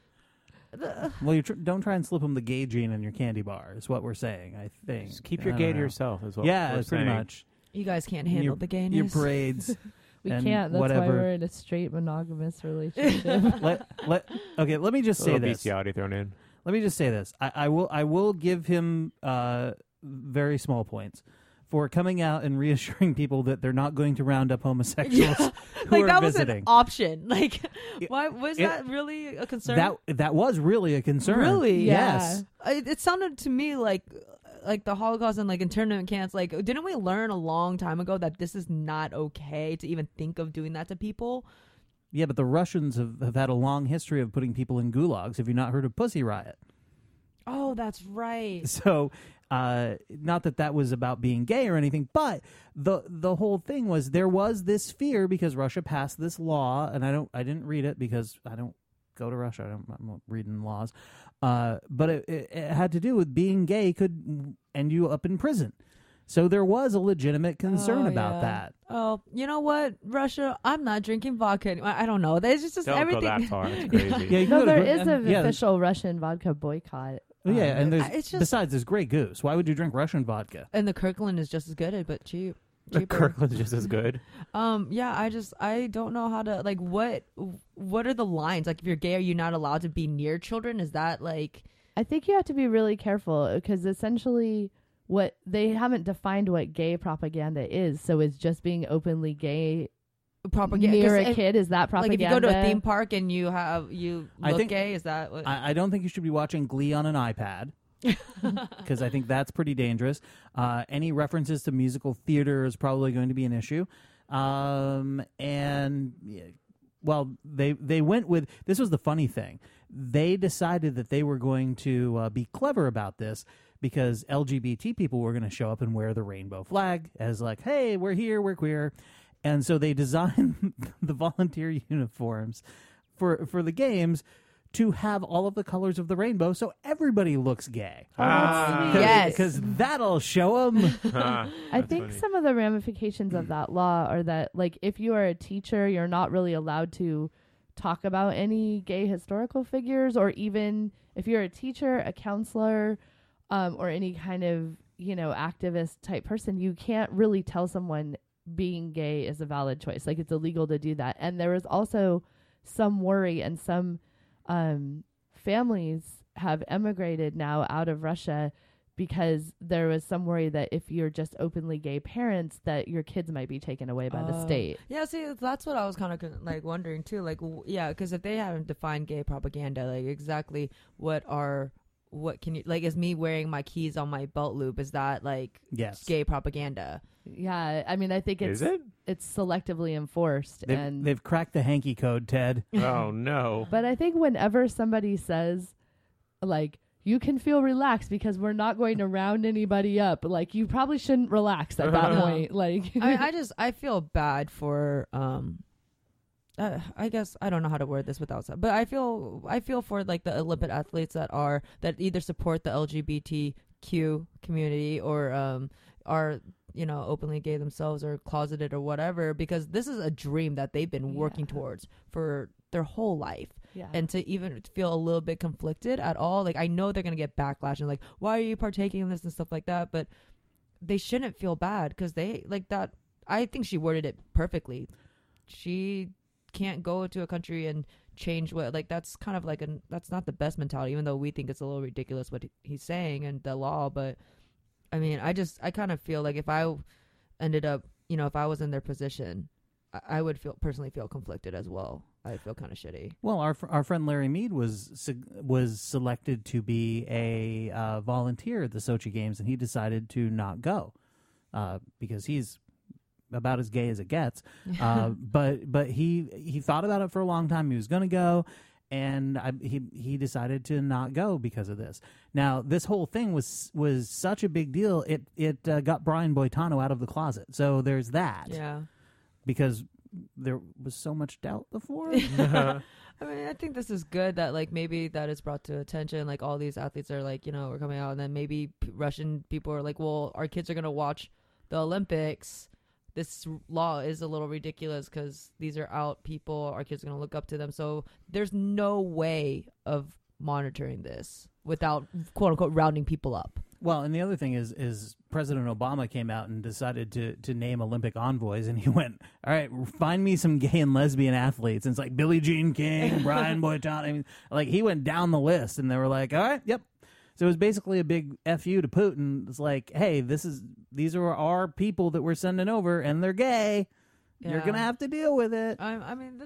Well, don't try and slip them the gay gene in your candy bar is what we're saying, I think. Just keep your gay to yourself is what we're pretty saying. much. You guys can't handle the gayness. Your parades. We and can't. That's whatever. why we're in a straight monogamous relationship. Okay, let me just say this. Bestiality thrown in. Let me just say this. I will give him very small points for coming out and reassuring people that they're not going to round up homosexuals who are that visiting. Was an option. Like, why was that really a concern? That was really a concern. Really? Yes. It sounded to me like the Holocaust and like internment camps. Like, didn't we learn a long time ago that this is not okay to even think of doing that to people? Yeah, but the Russians have had a long history of putting people in gulags. Have you not heard of Pussy Riot? Oh, that's right. So, not that was about being gay or anything, but the whole thing was there was this fear because Russia passed this law, and I didn't read it because I don't go to Russia. I'm not reading laws, but it had to do with being gay could end you up in prison. So there was a legitimate concern about that. Oh, you know what, Russia? I'm not drinking vodka anymore. I don't know. There's just don't everything. Go that far. It's crazy. There is an official Russian vodka boycott. And it's just, besides, there's Grey Goose. Why would you drink Russian vodka? And the Kirkland is just as good, but cheaper. Kirkland's just as good. I don't know how to, like, what are the lines? Like, if you're gay, are you not allowed to be near children? Is that like? I think you have to be really careful because essentially what they haven't defined what gay propaganda is. So is just being openly gay propaganda near a kid? Is that propaganda? Like, if you go to a theme park and you look gay, is that what? I don't think you should be watching Glee on an iPad. Because I think that's pretty dangerous. Any references to musical theater is probably going to be an issue. They went with, this was the funny thing. They decided that they were going to be clever about this because LGBT people were going to show up and wear the rainbow flag as like, hey, we're here, we're queer. And so they designed the volunteer uniforms for the games to have all of the colors of the rainbow so everybody looks gay. Yes. Because that'll show them. I think some of the ramifications of that law are that, like, if you are a teacher, you're not really allowed to talk about any gay historical figures, or even if you're a teacher, a counselor, or any kind of, activist type person, you can't really tell someone being gay is a valid choice. Like, it's illegal to do that. And there is also some worry, and some families have emigrated now out of Russia because there was some worry that if you're just openly gay parents, that your kids might be taken away by the state. Yeah, see, that's what I was kind of like wondering too. Like, because if they haven't defined gay propaganda, like exactly what can you, like, is me wearing my keys on my belt loop, is that like gay propaganda? Yeah, I mean, I think it's selectively enforced. They've cracked the hanky code, Ted. Oh, no. But I think whenever somebody says, like, you can feel relaxed because we're not going to round anybody up, like, you probably shouldn't relax at that point. Like, I feel bad for, I guess I don't know how to word this without, but I feel for like the Olympic athletes that either support the LGBTQ community or are openly gay themselves or closeted or whatever, because this is a dream that they've been working towards for their whole life. Yeah. And to even feel a little bit conflicted at all, like, I know they're going to get backlash and like, why are you partaking in this and stuff like that? But they shouldn't feel bad because they like that. I think she worded it perfectly. She can't go to a country and change what, like, that's kind of like that's not the best mentality, even though we think it's a little ridiculous what he's saying and the law. But I mean, I kind of feel like if I ended up, if I was in their position, I would personally feel conflicted as well. I feel kind of shitty. Well, our friend Larry Mead was selected to be a volunteer at the Sochi Games, and he decided to not go because he's about as gay as it gets. But he thought about it for a long time. He was going to go, and he decided to not go because of this. Now, this whole thing was such a big deal. It got Brian Boitano out of the closet. So there's that. Yeah. Because there was so much doubt before. I mean, I think this is good that like maybe that is brought to attention. Like all these athletes are like, we're coming out, and then maybe Russian people are like, well, our kids are going to watch the Olympics. This law is a little ridiculous because these are out people. Our kids are going to look up to them. So there's no way of monitoring this without, quote unquote, rounding people up. Well, and the other thing is President Obama came out and decided to name Olympic envoys, and he went, all right, find me some gay and lesbian athletes. And it's like Billie Jean King, Brian Boitano. I mean, like he went down the list, and they were like, all right, yep. So it was basically a big FU to Putin. It's like, hey, these are our people that we're sending over, and they're gay. Yeah. You're gonna have to deal with it. I mean,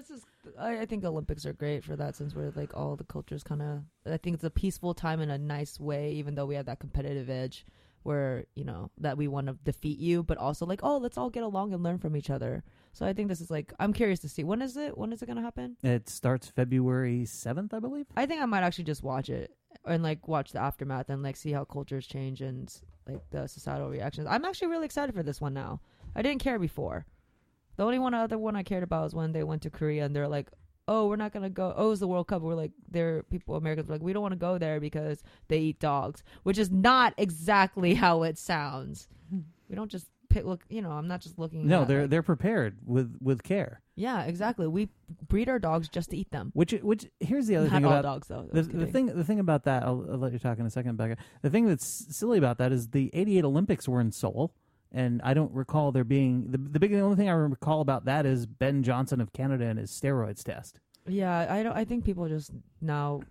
I think Olympics are great for that, since we're like all the cultures kind of. I think it's a peaceful time in a nice way, even though we have that competitive edge where that we want to defeat you, but also like, oh, let's all get along and learn from each other. So I think this is like, I'm curious to see when is it gonna happen? It starts February 7th, I believe. I think I might actually just watch it and like watch the aftermath and like see how cultures change and like the societal reactions. I'm actually really excited for this one now. I didn't care before. The only other one I cared about was when they went to Korea and they're like, oh, we're not going to go. Oh, it was the World Cup. We're like, Americans were like, we don't want to go there because they eat dogs, which is not exactly how it sounds. We don't just I'm not just looking. No, they're prepared with care. Yeah, exactly. We breed our dogs just to eat them. Which here's the other thing about dogs though. The thing about that, I'll let you talk in a second, Becca. The thing that's silly about that is the '88 Olympics were in Seoul. And I don't recall there being the only thing I recall about that is Ben Johnson of Canada and his steroids test. Yeah, I think people just now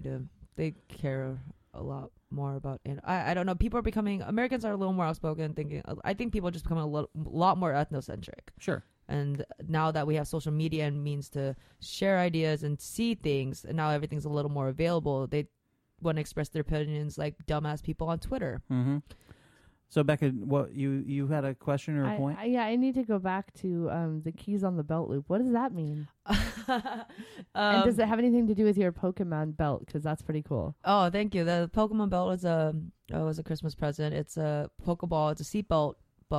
they care a lot more about it. I don't know. Americans are a little more outspoken thinking. I think people are just becoming a lot more ethnocentric. Sure. And now that we have social media and means to share ideas and see things, and now everything's a little more available, they want to express their opinions like dumbass people on Twitter. Mm-hmm. So, Becca, what you had a question or a point? I need to go back to the keys on the belt loop. What does that mean? And does it have anything to do with your Pokemon belt? Because that's pretty cool. Oh, thank you. The Pokemon belt was a Christmas present. It's a Pokeball. It's a seat belt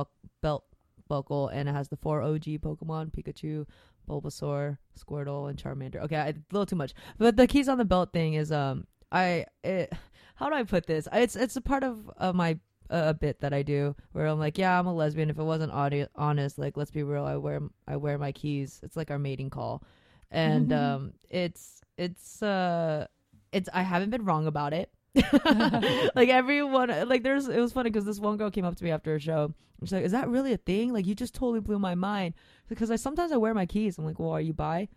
buckle, and it has the 4 OG Pokemon: Pikachu, Bulbasaur, Squirtle, and Charmander. Okay, a little too much. But the keys on the belt thing is how do I put this? It's a part of my a bit that I do where I'm like, yeah, I'm a lesbian. If it wasn't honest, like, let's be real, I wear my keys. It's like our mating call, and it's I haven't been wrong about it. Like everyone, like it was funny because this one girl came up to me after a show. She's like, "Is that really a thing? Like, you just totally blew my mind." Because sometimes I wear my keys. I'm like, "Well, are you bi?"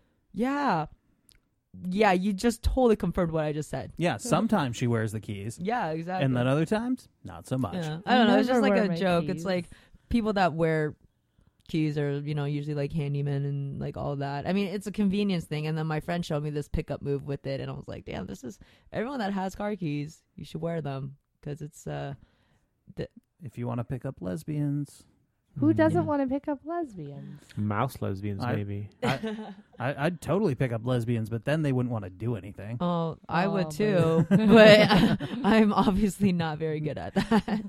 Yeah, you just totally confirmed what I just said. Yeah, sometimes she wears the keys. Yeah, exactly. And then other times, not so much. Yeah. I don't know. It's just like a joke. Keys. It's like people that wear keys are, usually like handymen and like all that. I mean, it's a convenience thing. And then my friend showed me this pickup move with it. And I was like, damn, this is everyone that has car keys. You should wear them because it's if you want to pick up lesbians. Who doesn't want to pick up lesbians? Mouse lesbians, maybe. I'd totally pick up lesbians, but then they wouldn't want to do anything. Oh, I would too. But I'm obviously not very good at that.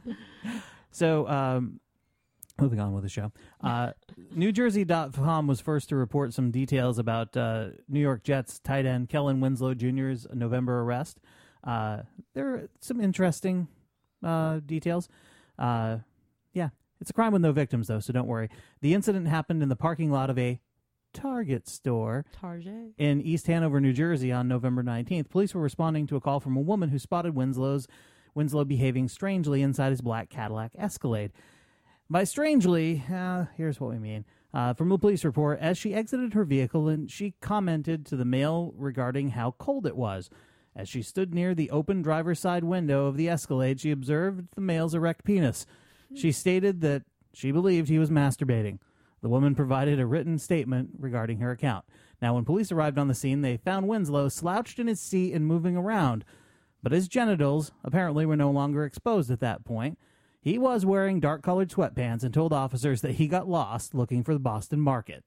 So, moving on with the show. NewJersey.com was first to report some details about New York Jets tight end Kellen Winslow Jr.'s November arrest. There are some interesting details. Yeah. It's a crime with no victims, though, so don't worry. The incident happened in the parking lot of a Target store in East Hanover, New Jersey on November 19th. Police were responding to a call from a woman who spotted Winslow behaving strangely inside his black Cadillac Escalade. By strangely, here's what we mean. From a police report, as she exited her vehicle, and she commented to the male regarding how cold it was. As she stood near the open driver's side window of the Escalade, she observed the male's erect penis. She stated that she believed he was masturbating. The woman provided a written statement regarding her account. Now, when police arrived on the scene, they found Winslow slouched in his seat and moving around, but his genitals apparently were no longer exposed at that point. He was wearing dark-colored sweatpants and told officers that he got lost looking for the Boston market.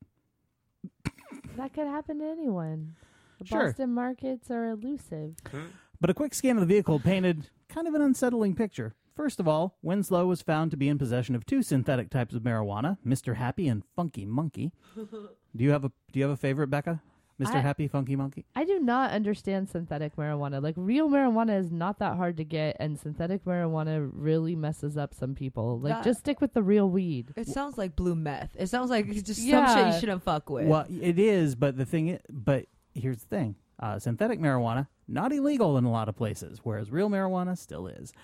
That could happen to anyone. The Sure. Boston markets are elusive. But a quick scan of the vehicle painted kind of an unsettling picture. First of all, Winslow was found to be in possession of 2 synthetic types of marijuana, Mr. Happy and Funky Monkey. Do you have a favorite, Becca? Mr. Happy, Funky Monkey? I do not understand synthetic marijuana. Like, real marijuana is not that hard to get, and synthetic marijuana really messes up some people. Like, just stick with the real weed. It sounds like blue meth. It sounds like it's just some Yeah. shit you shouldn't fuck with. Well, it is, but here's the thing. Synthetic marijuana, not illegal in a lot of places, whereas real marijuana still is.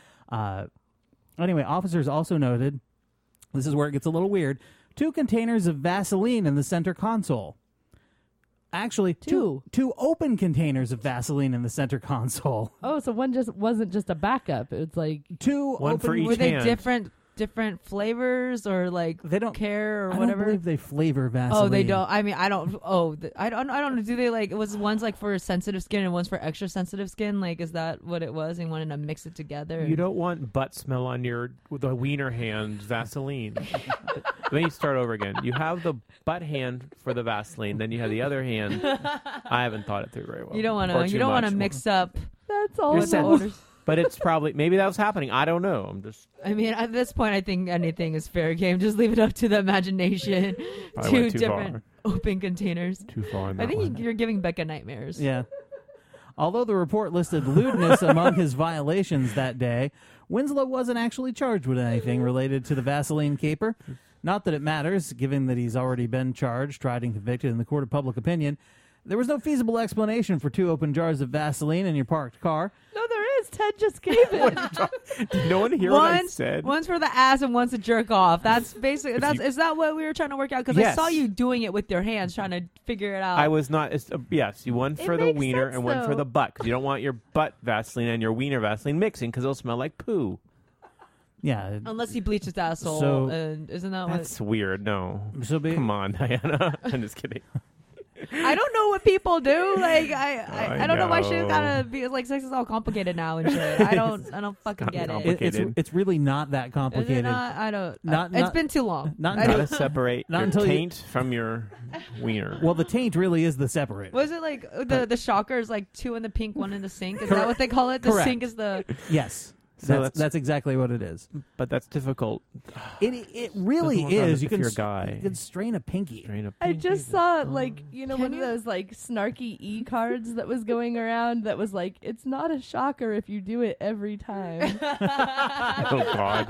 Anyway, officers also noted, this is where it gets a little weird, 2 containers of Vaseline in the center console. Actually, two open containers of Vaseline in the center console. Oh, so one just wasn't just a backup. It's like 2 One open. for each Were they hand. different flavors or like They don't care or I whatever? don't believe they flavor Vaseline. Oh, they don't. I mean, I don't. Oh, I don't know. Do they like? It was one's like for sensitive skin and one's for extra sensitive skin. Like, is that what it was? And wanted to mix it together. You don't want butt smell on with the wiener hand Vaseline. Then you start over again. You have the butt hand for the Vaseline, then you have the other hand. I haven't thought it through very well. You don't want Or to. too You don't want to much. mix up. that's all. You're the saying- orders. But it's probably maybe that was happening. I don't know. I'm just I mean, at this point, I think anything is fair game. Just leave it up to the imagination. Probably 2 went too different open containers. too far. On I that think one. you're giving Becca nightmares. Yeah. Although the report listed lewdness among his violations that day, Winslow wasn't actually charged with anything related to the Vaseline caper. Not that it matters, given that he's already been charged, tried, and convicted in the court of public opinion. There was no feasible explanation for 2 open jars of Vaseline in your parked car. No, there is. Ted just gave it. Did no one hear what I said? One's for the ass and one's to jerk off. That's basically. Is that what we were trying to work out? Because I Yes. saw you doing it with your hands, trying to figure it out. I was not. Yes, you one It for the makes wiener sense, and one for though. the butt. 'Cause you don't want your butt Vaseline and your wiener Vaseline mixing because it'll smell like poo. Yeah. Unless he bleached his asshole, So- and isn't that what? That's weird. No. So Come on, Diana. I'm just kidding. I don't know what people do. Like I don't know why shit's know. gotta be like sex is all complicated now and shit. I don't fucking not get it. complicated. It's really not that Is complicated. it not? I don't. Not- it's not- been too long. not I until- Gotta separate Not your until you- taint from your wiener. Well, the taint really is the separator. Was it like the shocker is like 2 in the pink, 1 in the sink? Is that what they call it? The Correct. sink is the. Yes. So That's exactly what it is. But that's difficult. It really Doesn't work on is. if you're a guy. You can strain a pinky. I just saw like one Can of you? those like snarky e-cards that was going around that was like, it's not a shocker if you do it every time. Oh God.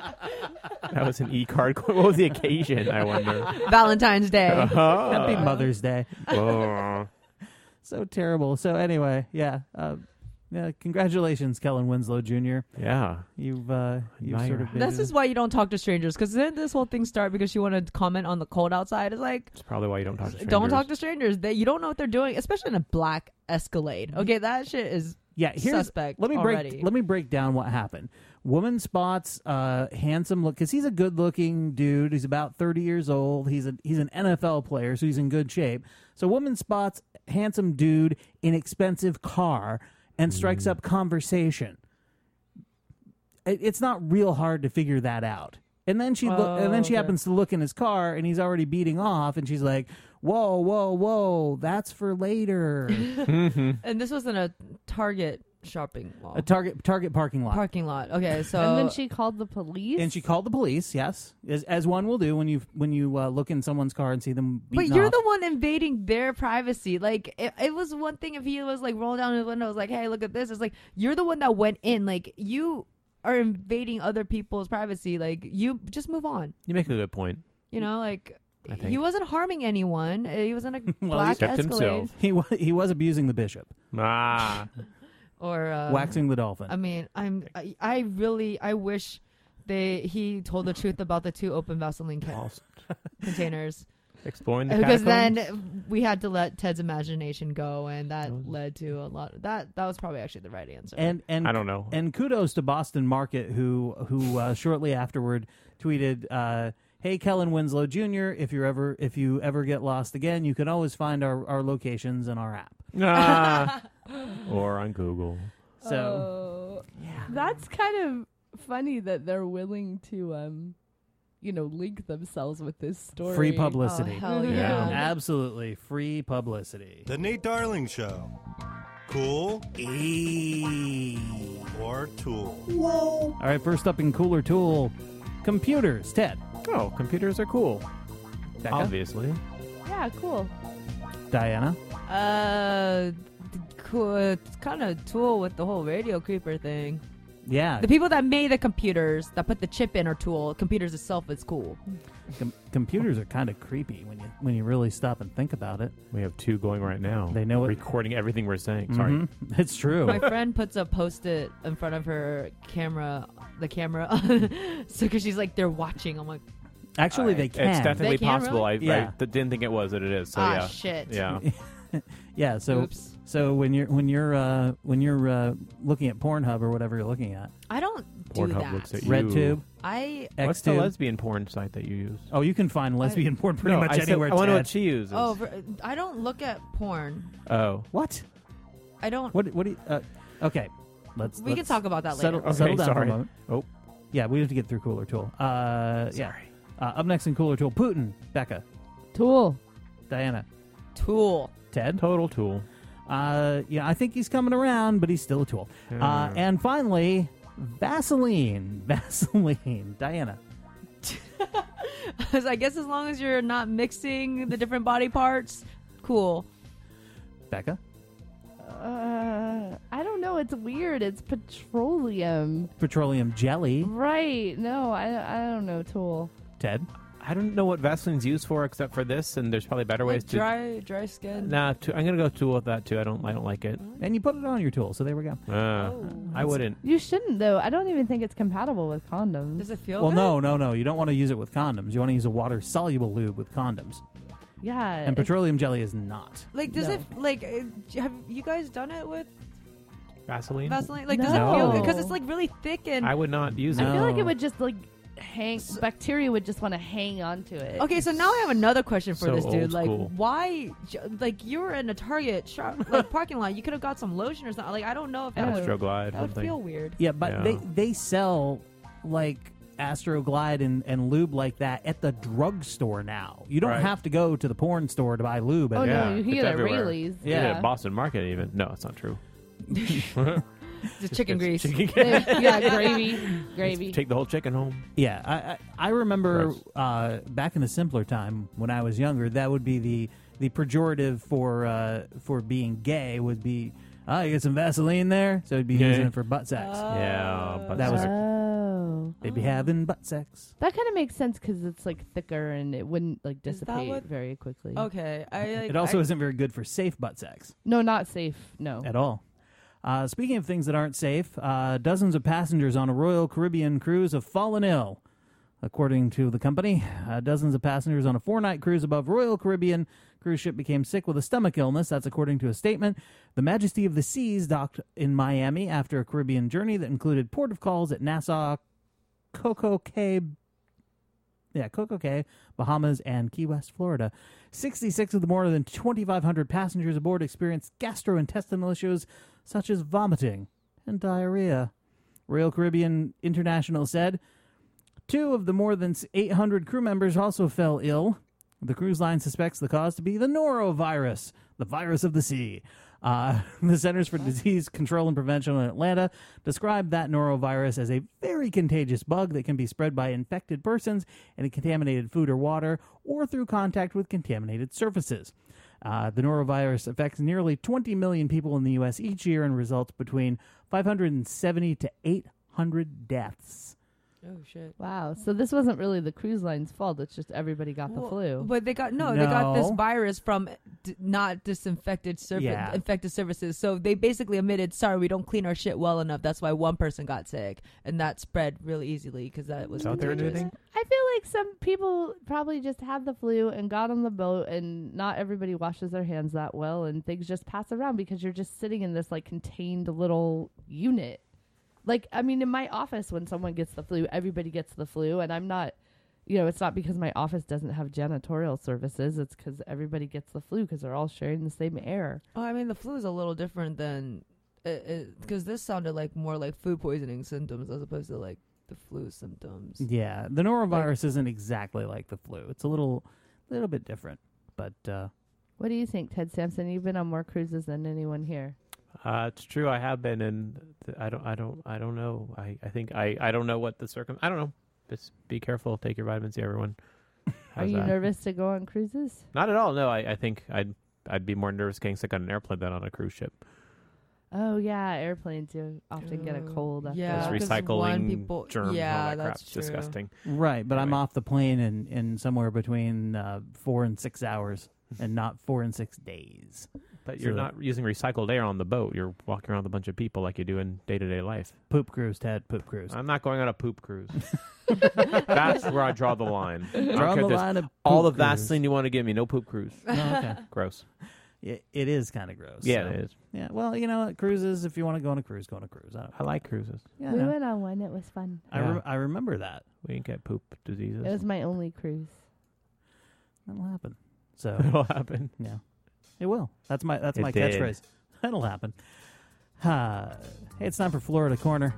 That was an e-card. What was the occasion? I wonder. Valentine's Day. Happy Mother's Day. Oh. So terrible. So anyway, yeah. Congratulations, Kellen Winslow Jr. Yeah. You've Now sort you're- of been This is why you don't talk to strangers. Because didn't this whole thing start because she wanted to comment on the cold outside? It's like, That's probably why you don't talk to strangers. don't talk to strangers. You don't know what they're doing, especially in a black Escalade. Okay, that shit is suspect. Let me already. break down what happened. Woman spots handsome look because he's a good looking dude. He's about 30 years old. He's an NFL player, so he's in good shape. So woman spots handsome dude in expensive car and strikes up conversation. It's not real hard to figure that out. And then she okay. happens to look in his car and he's already beating off and she's like, "Whoa, whoa, whoa, that's for later." And this was in a Target shopping mall. A Target parking lot. Parking lot. Okay, so And then she called the police. And she called the police. Yes, as one will do when you look in someone's car and see them But beating you're off. the one invading their privacy. Like, it was one thing if he was like rolling down his window, was like, "Hey, look at this." It's like you're the one that went in. Like, you are invading other people's privacy. Like, you just move on. You make a good point. You know, like I think. he wasn't harming anyone. He was in a black except Escalade. himself. He was abusing the bishop, Ah. Or waxing the dolphin. I mean, I really wish he told the truth about the 2 open Vaseline containers. Exploring the Because catacombs? then we had to let Ted's imagination go, and that led to a lot. That was probably actually the right answer. And I don't know. And kudos to Boston Market, who shortly afterward tweeted, Hey, Kellen Winslow Jr., if you ever get lost again, you can always find our locations in our app. Or on Google. So, that's kind of funny that they're willing to, link themselves with this story. Free publicity. Oh, hell yeah. Absolutely. Free publicity. The Nate Darling Show. Cool or tool? All right, first up in Cooler Tool, computers. Ted. Oh, computers are cool. Becca? Obviously. Yeah, cool. Diana. Cool. It's kind of Tool with the whole radio creeper thing. Yeah. The people that made the computers, that put the chip in, are Tool. Computers itself is cool. Computers are kind of creepy when you really stop and think about it. We have two going right now. They know it. Recording everything we're saying. Sorry. Mm-hmm. It's true. My friend puts a Post-it in front of her camera, so because she's like, they're watching. I'm like, actually, they can. It's definitely They can, possible. really? I didn't think it was, but it is. So yeah. Shit. Yeah. Yeah. So Oops. so when you're looking at Pornhub or whatever you're looking at, I don't do Pornhub that. looks at RedTube, What's the XTube. lesbian porn site that you use? Oh, you can find lesbian porn pretty much I said, anywhere. I wonder Ted. what she uses. Oh, I don't look at porn. Oh. What? I don't. What do you? Okay, We can talk about that later. Settle down for sorry. a moment. Oh. Yeah, we have to get through Cooler Tool. Yeah. Up next in Cooler Tool, Putin. Becca. Tool. Diana. Tool. Ted. Total tool. Yeah, I think he's coming around, but he's still a tool. And finally, Vaseline. Vaseline. Diana. I guess as long as you're not mixing the different body parts, cool. Becca. I don't know. It's weird. It's petroleum. Petroleum jelly. Right. No, I don't know. Tool. Ted. I don't know what Vaseline's used for except for this, and there's probably better ways to dry skin. Nah, I'm gonna go tool with that too. I don't like it. And you put it on your tool, so there we go. I wouldn't. You shouldn't though. I don't even think it's compatible with condoms. Does it feel Well, good? no. You don't want to use it with condoms. You want to use a water-soluble lube with condoms. Yeah. And petroleum jelly is not. Like, does No. it like? Have you guys done it with Vaseline? Vaseline? Like, No. does it feel? Because it's like really thick and. I would not use it. I feel like No. it would just like hang. Bacteria would just want to hang onto it. Okay, so now I have another question for So this dude. old Like, school. why? Like, you were in a Target shop, like parking lot. You could have got some lotion or something. Like, I don't know if that would, Astroglide. that would something. feel weird. Yeah, but Yeah. they sell like Astroglide and lube like that at the drugstore now. You don't Right. have to go to the porn store to buy lube. Oh anymore. Yeah, no, you can it's get it at everywhere. Rayleigh's. Yeah, Yeah. at Boston Market even. No, it's not true. Just chicken grease. Yeah, gravy. Take the whole chicken home. Yeah, I remember back in a simpler time when I was younger, that would be the pejorative for being gay would be, you get some Vaseline there, so he'd be Gay. using it for butt sex. Yeah, but That was- Oh. They'd be having butt sex. That kind of makes sense because it's like thicker and it wouldn't like Is that dissipate what- very quickly. Okay, It also isn't very good for safe butt sex No, not safe. No. at all. Speaking of things that aren't safe, dozens of passengers on a Royal Caribbean cruise have fallen ill. According to the company, dozens of passengers on a 4-night cruise above Royal Caribbean cruise ship became sick with a stomach illness. That's according to a statement. The Majesty of the Seas docked in Miami after a Caribbean journey that included port of calls at Nassau, Coco Cay, Bahamas, and Key West, Florida. 66 of the more than 2,500 passengers aboard experienced gastrointestinal issues such as vomiting and diarrhea. Royal Caribbean International said 2 of the more than 800 crew members also fell ill. The cruise line suspects the cause to be the norovirus, the virus of the sea. The Centers for Disease Control and Prevention in Atlanta described that norovirus as a very contagious bug that can be spread by infected persons in contaminated food or water or through contact with contaminated surfaces. The norovirus affects nearly 20 million people in the U.S. each year and results between 570 to 800 deaths. Oh shit! Wow. So this wasn't really the cruise line's fault. It's just everybody got the Well, flu. But they got they got this No. virus from not disinfected Yeah. infected surfaces. So they basically admitted, sorry, we don't clean our shit well enough. That's why one person got sick, and that spread really easily because that was Is out there contagious. anything? I feel like some people probably just had the flu and got on the boat, and not everybody washes their hands that well, and things just pass around because you're just sitting in this like contained little unit. Like, I mean, in my office, when someone gets the flu, everybody gets the flu, and I'm not, it's not because my office doesn't have janitorial services. It's because everybody gets the flu because they're all sharing the same air. Oh, I mean, the flu is a little different than because this sounded like more like food poisoning symptoms as opposed to like the flu symptoms. Yeah, the norovirus isn't exactly like the flu. It's a little bit different. But what do you think, Ted Sampson? You've been on more cruises than anyone here. It's true. I have been, and I don't know. I think I don't know what the I don't know. Just be careful. Take your vitamins, everyone. Are you nervous to go on cruises? Not at all. No, I think I'd be more nervous getting sick on an airplane than on a cruise ship. Oh yeah, airplanes do often get a cold. Yeah, it's recycling germs. Yeah, all that that's crap's disgusting. Right, but Anyway. I'm off the plane in somewhere between 4 and 6 hours, and not 4 and 6 days. But you're not using recycled air on the boat. You're walking around with a bunch of people like you do in day-to-day life. Poop cruise, Ted. Poop cruise. I'm not going on a poop cruise. That's where I draw the line. Draw the line of all the poop cruise. Vaseline you want to give me. No poop cruise. Oh, okay. Gross. It is kind of gross. Yeah, so. it is. Yeah, well, you know what? Cruises, if you want to go on a cruise, go on a cruise. I like cruises. Yeah, we no. went on one. It was fun. I remember that. We didn't get poop diseases. It was my only cruise. That'll happen. So It'll happen. Yeah, it will. That's my It did. catchphrase. That'll happen. Hey, it's time for Florida Corner,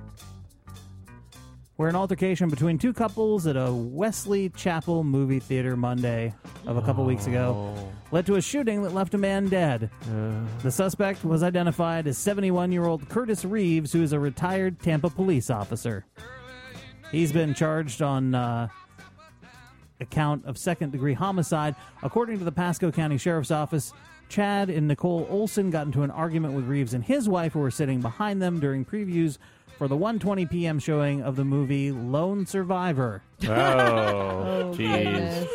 where an altercation between two couples at a Wesley Chapel movie theater Monday of a couple weeks ago led to a shooting that left a man dead. The suspect was identified as 71-year-old Curtis Reeves, who is a retired Tampa police officer. He's been charged on account of second-degree homicide. According to the Pasco County Sheriff's Office, Chad and Nicole Olson got into an argument with Reeves and his wife, who were sitting behind them during previews for the 1:20 p.m. showing of the movie Lone Survivor. Oh, jeez.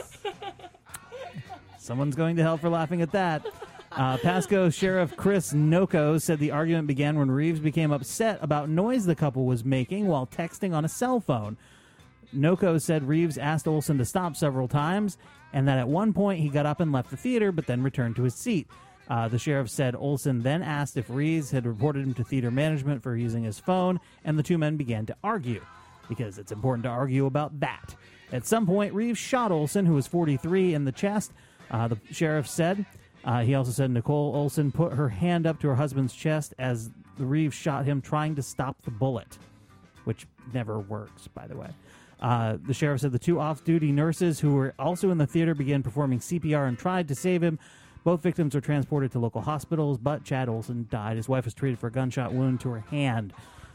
Someone's going to hell for laughing at that. Pasco Sheriff Chris Noko said the argument began when Reeves became upset about noise the couple was making while texting on a cell phone. Noko said Reeves asked Olson to stop several times, and that at one point he got up and left the theater, but then returned to his seat. The sheriff said Olson then asked if Reeves had reported him to theater management for using his phone, and the two men began to argue, because it's important to argue about that. At some point, Reeves shot Olson, who was 43, in the chest, the sheriff said. He also said Nicole Olson put her hand up to her husband's chest as the Reeves shot him, trying to stop the bullet, which never works, by the way. The sheriff said the two off-duty nurses who were also in the theater began performing CPR and tried to save him. Both victims were transported to local hospitals, but Chad Olson died. His wife was treated for a gunshot wound to her hand.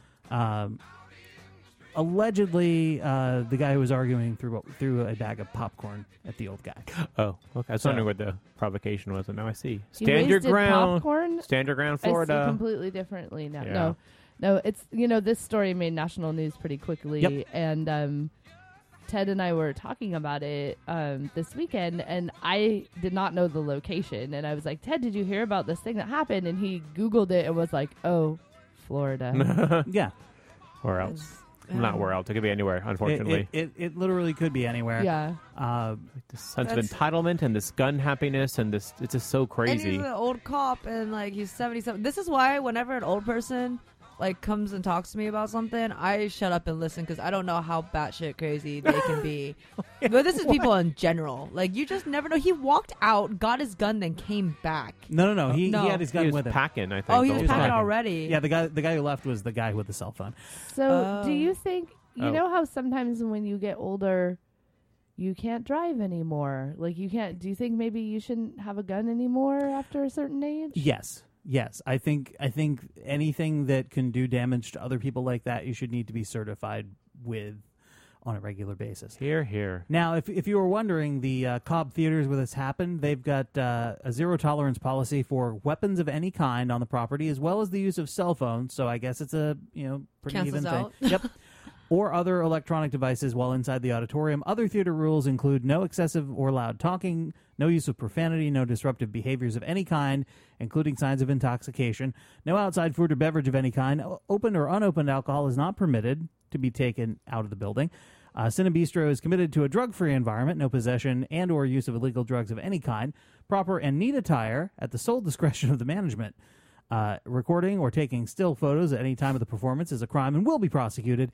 Allegedly, the guy who was arguing threw a bag of popcorn at the old guy. Oh, okay. I was wondering what the provocation was, and now I see. He Stand your wasted ground. popcorn? Stand your ground, Florida. I see completely differently now. Yeah. No, it's, this story made national news pretty quickly. Yep. And Ted and I were talking about it this weekend, and I did not know the location. And I was like, Ted, did you hear about this thing that happened? And he Googled it and was like, oh, Florida. Yeah. Where else? Not where else. It could be anywhere, unfortunately. It literally could be anywhere. Yeah. This sense of entitlement and this gun happiness and this, it's just so And crazy. he's an old cop, and like he's 77. This is why whenever an old person like comes and talks to me about something, I shut up and listen because I don't know how batshit crazy they can be. But this is people in general. Like you just never know. He walked out, got his gun, then came back. No. He had his gun He was with him. packing, I think. Oh, he the was whole packing time. already. Yeah, the guy who left was the guy with the cell phone. So do you think, Oh. know how sometimes when you get older, you can't drive anymore? Like you can't, do you think maybe you shouldn't have a gun anymore after a certain age? Yes. I think anything that can do damage to other people like that, you should need to be certified with on a regular basis. Here. Now, if you were wondering, the Cobb theaters where this happened, they've got a zero tolerance policy for weapons of any kind on the property, as well as the use of cell phones. So I guess it's a pretty Cancels even out. thing. Yep. Or other electronic devices while inside the auditorium. Other theater rules include no excessive or loud talking, no use of profanity, no disruptive behaviors of any kind, including signs of intoxication, no outside food or beverage of any kind. Open or unopened alcohol is not permitted to be taken out of the building. Cinebistro is committed to a drug-free environment, no possession and or use of illegal drugs of any kind, proper and neat attire at the sole discretion of the management. Recording or taking still photos at any time of the performance is a crime and will be prosecuted.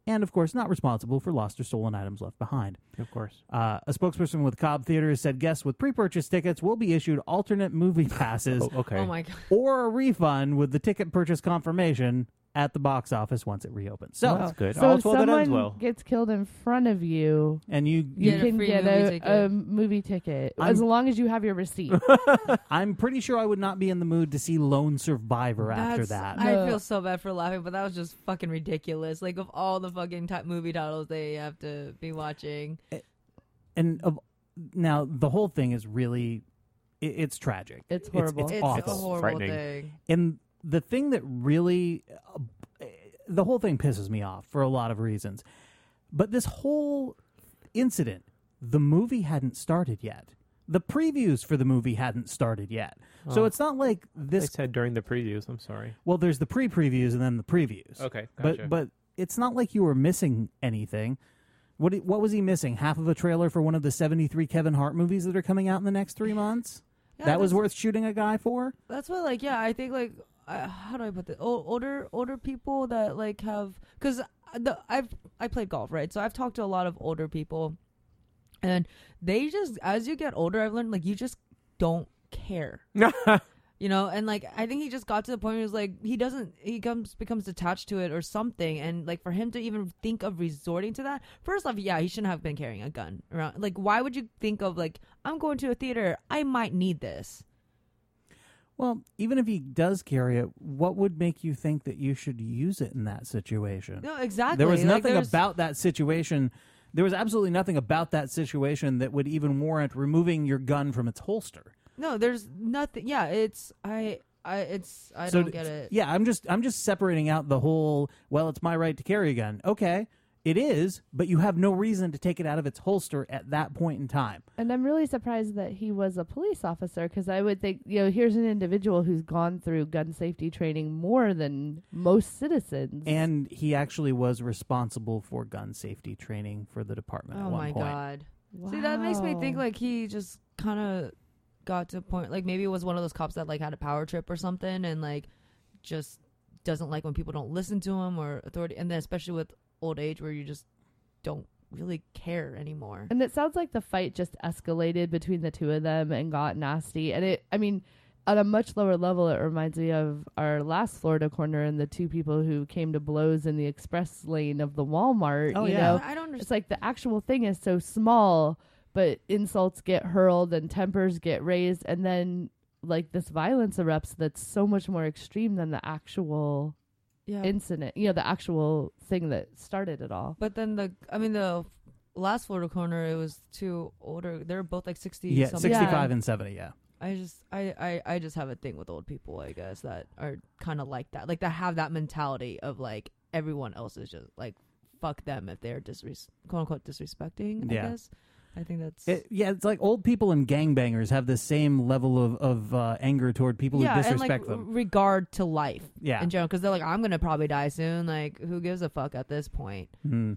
and, of course, not responsible for lost or stolen items left behind. Of course. A spokesperson with Cobb Theaters said guests with pre-purchase tickets will be issued alternate movie passes Okay. Oh my god. or a refund with the ticket purchase confirmation at the box office once it reopens. So, That's good. So All's if well that ends someone well. gets killed in front of you, and you you Get a can free get movie a ticket. movie ticket as long as you have your receipt. I'm pretty sure I would not be in the mood to see Lone Survivor after that. I No. feel so bad for laughing, but that was just fucking ridiculous. Like, of all the fucking movie titles they have to be watching. And now the whole thing is really, it's tragic. It's horrible. It's It's awful. a horrible frightening. thing. And the thing that really, the whole thing pisses me off for a lot of reasons. But this whole incident, the movie hadn't started yet. The previews for the movie hadn't started yet. So Oh. it's not like They this. said during the previews. I'm sorry. Well, there's the pre-previews and then the previews. Okay, gotcha. But it's not like you were missing anything. What was he missing? Half of a trailer for one of the 73 Kevin Hart movies that are coming out in the next 3 months? Yeah, that was that's- worth shooting a guy for? That's what, like, yeah, I think, like, how do I put this? Older people that, like, have, because I played golf, right? So I've talked to a lot of older people, and they just, as you get older, I've learned, like, you just don't care. You know, and like I think he just got to the point where he was like becomes detached to it or something, and like for him to even think of resorting to that, first off, yeah, he shouldn't have been carrying a gun around. Like, why would you think of like, I'm going to a theater, I might need this? Well, even if he does carry it, what would make you think that you should use it in that situation? No, exactly. There was Like, nothing there's- about that situation. There was absolutely nothing about that situation that would even warrant removing your gun from its holster. No, there's nothing. Yeah, I So don't get it. Yeah, I'm just separating out the whole, well, it's my right to carry a gun. Okay, it is, but you have no reason to take it out of its holster at that point in time. And I'm really surprised that he was a police officer, because I would think, here's an individual who's gone through gun safety training more than most citizens. And he actually was responsible for gun safety training for the department at Oh one my point. god. See, that makes me think like he just kind of got to a point, like maybe it was one of those cops that like had a power trip or something, and like just doesn't like when people don't listen to him or authority, and then especially with old age where you just don't really care anymore. And it sounds like the fight just escalated between the two of them and got nasty. And at a much lower level, it reminds me of our last Florida corner and the two people who came to blows in the express lane of the Walmart. Oh, you yeah. know? I don't understand. It's like the actual thing is so small, but insults get hurled and tempers get raised, and then like this violence erupts that's so much more extreme than the actual incident, the actual thing that started it all. But then the last Florida corner, it was two older. They're both like 60. Yeah, something. 65 and 70, yeah. I just have a thing with old people, I guess, that are kind of like that. Like, that have that mentality of like everyone else is just like, fuck them if they're quote unquote disrespecting, I Yeah. guess. I think that's it's like old people and gangbangers have the same level of anger toward people who disrespect and like them. regard to life, Yeah. in general, because they're like, I'm gonna probably die soon. Like, who gives a fuck at this point? And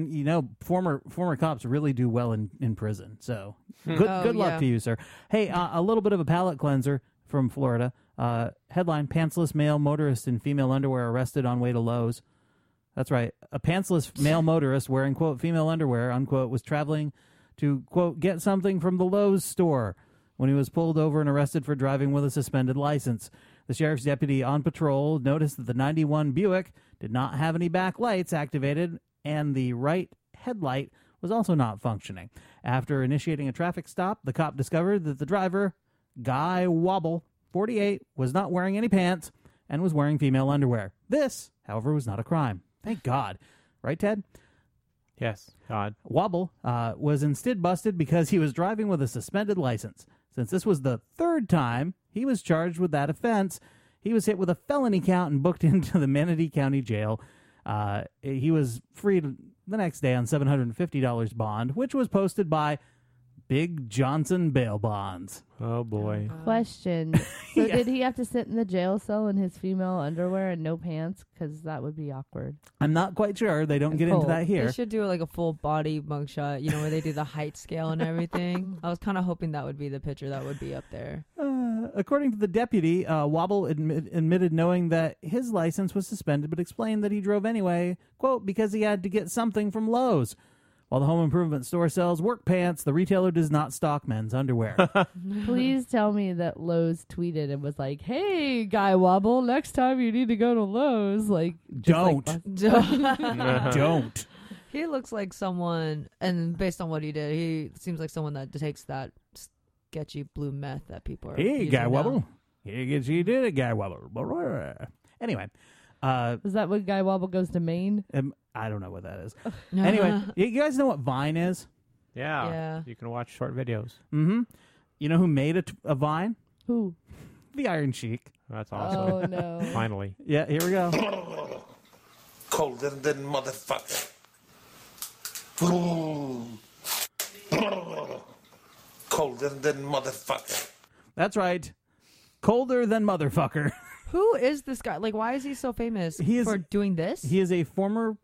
former cops really do well in prison. So good Oh, good luck yeah. to you, sir. Hey, a little bit of a palate cleanser from Florida. Headline: Pantsless male motorist in female underwear arrested on way to Lowe's. That's right. A pantsless male motorist wearing quote female underwear unquote was traveling to quote get something from the Lowe's store when he was pulled over and arrested for driving with a suspended license. The sheriff's deputy on patrol noticed that the 91 Buick did not have any back lights activated, and the right headlight was also not functioning. After initiating a traffic stop, the cop discovered that the driver, Guy Wobble, 48, was not wearing any pants and was wearing female underwear. This, however, was not a crime. Thank God. Right, Ted? Yes, God. Wobble was instead busted because he was driving with a suspended license. Since this was the third time he was charged with that offense, he was hit with a felony count and booked into the Manatee County Jail. He was freed the next day on $750 bond, which was posted by Big Johnson Bail Bonds. Oh, boy. Question. So Yeah. did he have to sit in the jail cell in his female underwear and no pants? Because that would be awkward. I'm not quite sure. They don't get into Cool. that here. They should do like a full body mugshot, where they do the height scale and everything. I was kind of hoping that would be the picture that would be up there. According to the deputy, Wobble admitted knowing that his license was suspended, but explained that he drove anyway, quote, because he had to get something from Lowe's. While the home improvement store sells work pants, the retailer does not stock men's underwear. Please tell me that Lowe's tweeted and was like, "Hey, Guy Wobble, next time you need to go to Lowe's." Like, don't. Don't. He looks like someone, and based on what he did, he seems like someone that takes that sketchy blue meth that people are. Hey, using Guy now. Wobble. You did it, Guy Wobble. Anyway. Is that when Guy Wobble goes to Maine? I don't know what that is. Anyway, you guys know what Vine is? Yeah. You can watch short videos. Mm-hmm. You know who made a Vine? Who? The Iron Sheik. That's awesome. Oh, no. Finally. Yeah, here we go. Colder than motherfucker. Colder than motherfucker. That's right. Colder than motherfucker. Who is this guy? Like, why is he so famous for doing this? He is a former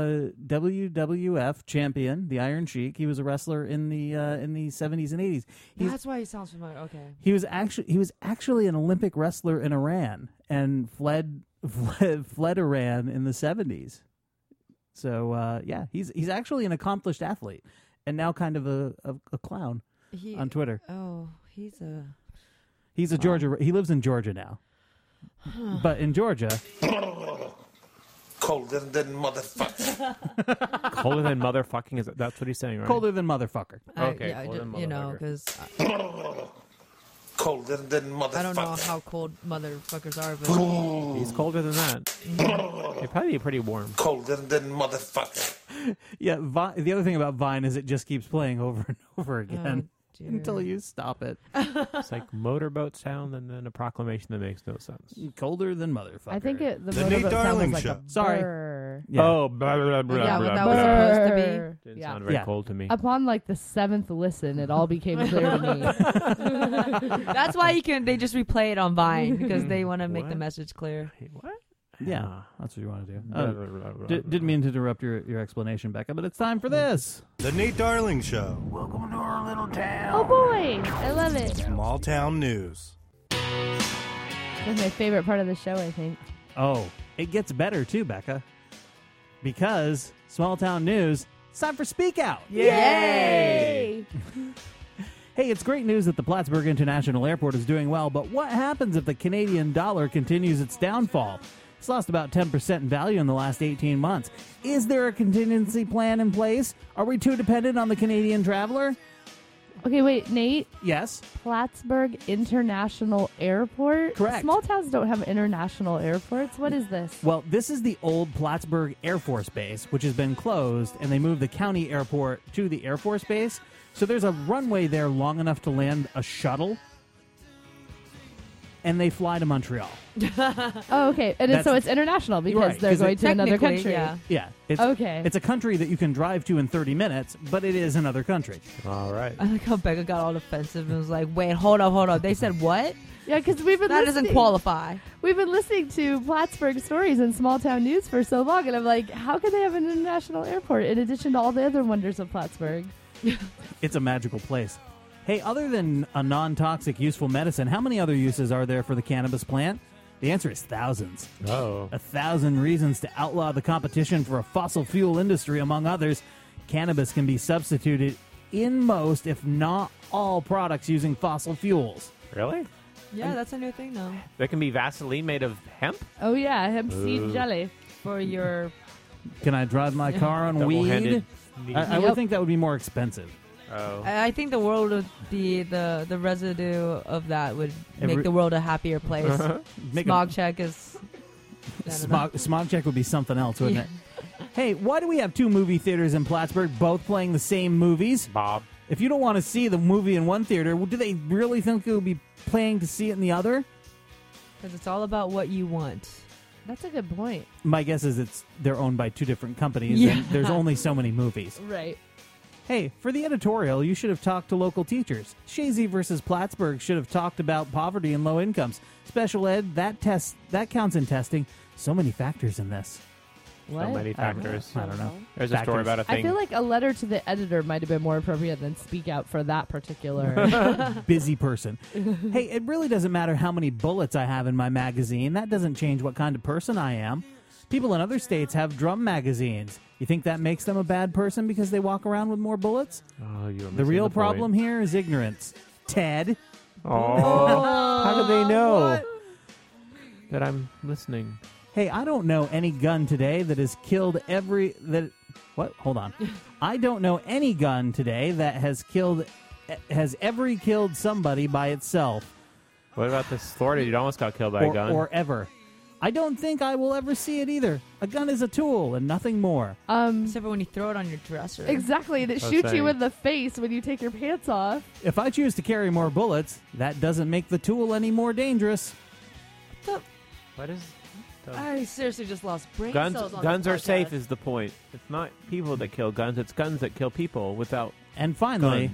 WWF champion, the Iron Sheik. He was a wrestler in the 70s and 80s. That's why he sounds familiar. Okay. He was actually an Olympic wrestler in Iran and fled Iran in the 70s. So yeah, he's actually an accomplished athlete and now kind of a clown on Twitter. Oh, he's a Georgia. He lives in Georgia now. But in Georgia, colder than motherfucker. Colder than motherfucking? That's what he's saying, right? Colder than motherfucker. Okay, yeah, colder than you know, motherfucker. because colder than motherfucker. I don't know how cold motherfuckers are, but He's colder than that. It'd probably be pretty warm. Colder than motherfucker. Yeah, the other thing about Vine is it just keeps playing over and over again until you stop it. It's like motorboat sound and then a proclamation that makes no sense. Colder than motherfucker. I think the The Nate motorboat sound Darling was like Show. a Sorry. brr. Yeah. Oh, blah, blah, blah, yeah, blah, what that blah. was supposed to be. Didn't Yeah. sound very Yeah. cold to me. Upon like the 7th listen, it all became clear to me. That's why they just replay it on Vine because they want to make the What? message clear. What? Yeah, that's what you want to do. Blah, blah, blah, blah, Didn't mean to interrupt your explanation, Becca, but it's time for this. The Nate Darling Show. Welcome to our little town. Oh boy, I love it. Small town news. That's my favorite part of the show, I think. Oh, it gets better too, Becca. Because small town news, it's time for Speak Out. Yay! Hey, it's great news that the Plattsburgh International Airport is doing well, but what happens if the Canadian dollar continues its downfall? It's lost about 10% in value in the last 18 months. Is there a contingency plan in place? Are we too dependent on the Canadian traveler? Okay, wait, Nate. Yes. Plattsburgh International Airport? Correct. Small towns don't have international airports. What is this? Well, this is the old Plattsburgh Air Force Base, which has been closed, and they moved the county airport to the Air Force Base. So there's a runway there long enough to land a shuttle, and they fly to Montreal. Oh, okay. And so it's international because Right, they're 'cause going to another technically, country. yeah. Yeah. It's, Okay. It's a country that you can drive to in 30 minutes, but it is another country. All right. I like how Becca got all defensive and was like, "Wait, hold up. They said what? Yeah, because we've been That listening. doesn't qualify." We've been listening to Plattsburgh stories and small town news for so long, and I'm like, how can they have an international airport in addition to all the other wonders of Plattsburgh? It's a magical place. Hey, other than a non-toxic useful medicine, how many other uses are there for the cannabis plant? The answer is thousands. Oh. 1,000 reasons to outlaw the competition for a fossil fuel industry, among others. Cannabis can be substituted in most, if not all, products using fossil fuels. Really? Yeah, that's a new thing now. There can be Vaseline made of hemp? Oh yeah, hemp seed jelly. For your Can I drive my car on weed? Double-handed. I would think that would be more expensive. Oh. I think the world would be the residue of that would Every- make the world a happier place. Make Smog check is Smog check would be something else, wouldn't Yeah. it? Hey, why do we have two movie theaters in Plattsburgh both playing the same movies? Bob. If you don't want to see the movie in one theater, do they really think it would be playing to see it in the other? because it's all about what you want. That's a good point. My guess is they're owned by two different companies, Yeah. and there's only so many movies. Right. Hey, for the editorial, you should have talked to local teachers. Shazy versus Plattsburgh should have talked about poverty and low incomes. Special ed, that counts in testing. So many factors in this. What? So many factors. I don't know. There's a story about a thing. I feel like a letter to the editor might have been more appropriate than speak out for that particular busy person. Hey, it really doesn't matter how many bullets I have in my magazine. That doesn't change what kind of person I am. People in other states have drum magazines. You think that makes them a bad person because they walk around with more bullets? Oh, you're The real missing the problem point. here is ignorance. Ted. Oh, how do they know that I'm listening? Hey, I don't know any gun today that has killed what? Hold on. I don't know any gun today that has ever killed somebody by itself. What about this Florida dude almost got killed by a gun? Or ever. I don't think I will ever see it either. A gun is a tool and nothing more. Except for when you throw it on your dresser. Exactly, and it shoots you in the face when you take your pants off. If I choose to carry more bullets, that doesn't make the tool any more dangerous. What is... I seriously just lost brain Guns, cells on guns this are podcast. safe is the point. It's not people that kill guns. It's guns that kill people without And finally,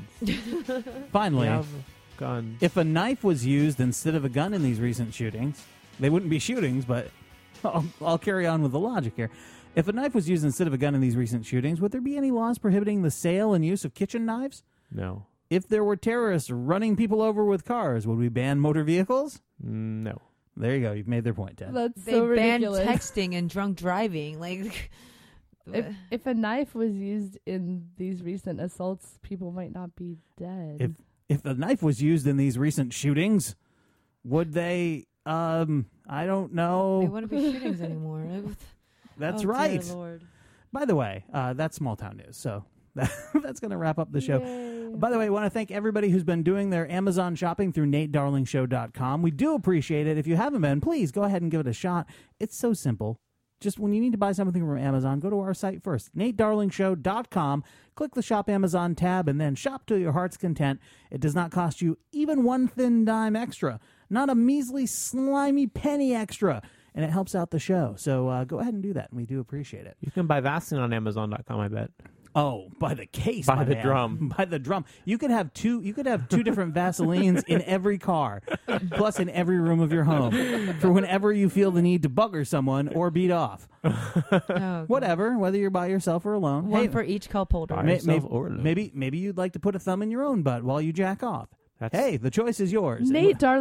We have guns. if a knife was used instead of a gun in these recent shootings, they wouldn't be shootings, but I'll carry on with the logic here. If a knife was used instead of a gun in these recent shootings, would there be any laws prohibiting the sale and use of kitchen knives? No. If there were terrorists running people over with cars, would we ban motor vehicles? No. There you go. You've made their point, Ted. That's They so banned ridiculous. texting and drunk driving. Like, If a knife was used in these recent assaults, people might not be dead. If a knife was used in these recent shootings, would they? I don't know. they wouldn't be shootings anymore. That's Oh, dear right. Lord. By the way, that's small town news. So that's going to wrap up the show. By the way, I want to thank everybody who's been doing their Amazon shopping through NateDarlingShow.com. We do appreciate it. If you haven't been, please go ahead and give it a shot. It's so simple. Just when you need to buy something from Amazon, go to our site first, NateDarlingShow.com. Click the Shop Amazon tab and then shop to your heart's content. It does not cost you even one thin dime extra, not a measly, slimy penny extra. And it helps out the show. So go ahead and do that. And we do appreciate it. You can buy Vaseline on Amazon.com, I bet. Oh, by the case, By my the man. drum. By the drum. You could have two different Vaselines in every car, plus in every room of your home, for whenever you feel the need to bugger someone or beat off. Oh, Whatever, whether you're by yourself or alone. One Hey, for each cup holder. By yourself or alone. maybe you'd like to put a thumb in your own butt while you jack off. Hey, the choice is yours.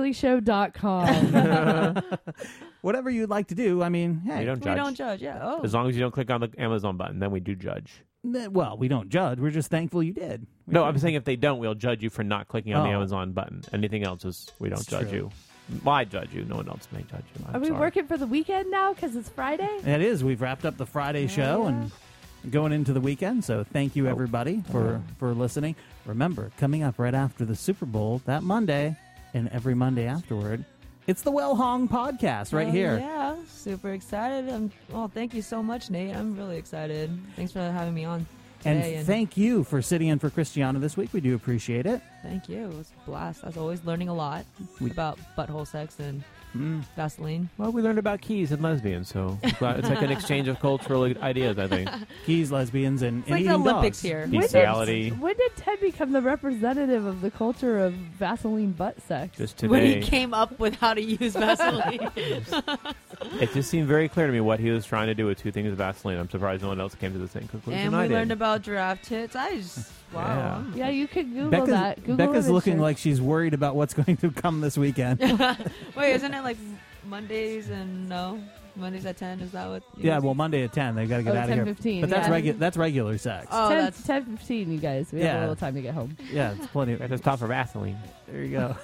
NateDarlingShow.com. Whatever you'd like to do. I mean, hey, We don't judge. We don't judge. Yeah. Oh. As long as you don't click on the Amazon button, then we do judge. well, we don't judge. We're just thankful you did. No, I'm saying if they don't, we'll judge you for not clicking on the Oh. Amazon button. Anything else is we don't It's judge true. you. Well, I judge you. No one else may judge you. I'm Are we sorry. working for the weekend now because it's Friday? It is. We've wrapped up the Friday show and going into the weekend. So thank you, everybody, for listening. Remember, coming up right after the Super Bowl, that Monday and every Monday afterward, it's the Well Hong podcast right here. Yeah, super excited. Well, thank you so much, Nate. I'm really excited. Thanks for having me on today. And thank you for sitting in for Christiana this week. We do appreciate it. Thank you. It was a blast. As always, learning a lot about butthole sex and Vaseline. Well, we learned about keys and lesbians, so it's like an exchange of cultural ideas, I think. Keys, lesbians, and, It's like the eating Olympics dogs. here. Bestiality. When did Ted become the representative of the culture of Vaseline butt sex? Just When he today. came up with how to use Vaseline. It just seemed very clear to me what he was trying to do with two things of Vaseline. I'm surprised no one else came to the same conclusion And I we did. learned about giraffe tits. I just, wow. Yeah, you could Google that. Google Becca's image looking search. like she's worried about what's going to come this weekend. Wait, isn't it like Mondays and no? Mondays at 10? Is that what? Yeah, well, Monday at 10, they've got to get out of here. 10:15, But that's yeah. that's regular sex. Oh, 10, that's 10:15, you guys. We have Yeah. a little time to get home. Yeah, it's plenty. Just stop for Vaseline. There you go.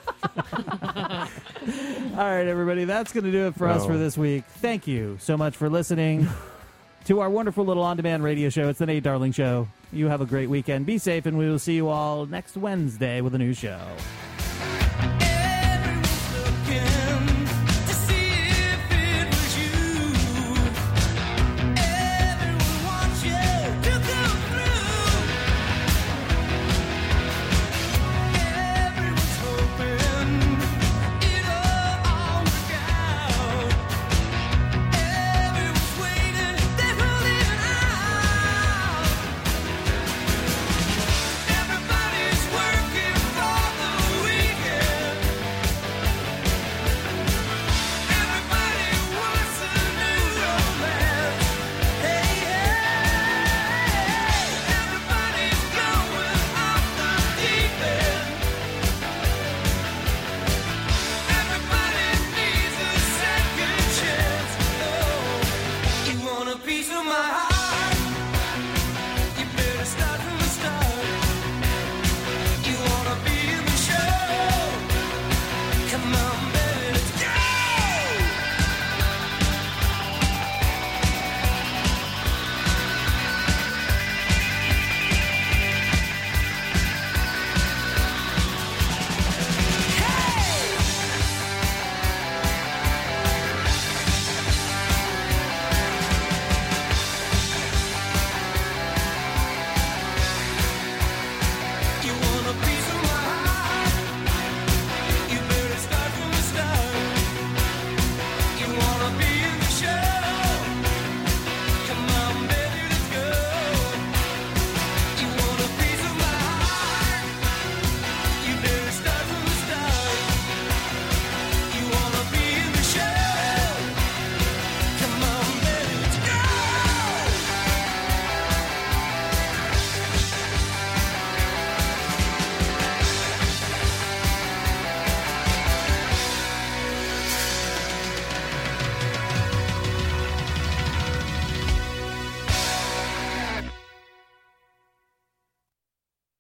All right, everybody, that's going to do it for us for this week. Thank you so much for listening to our wonderful little on-demand radio show. It's the Nate Darling Show. You have a great weekend. Be safe, and we will see you all next Wednesday with a new show.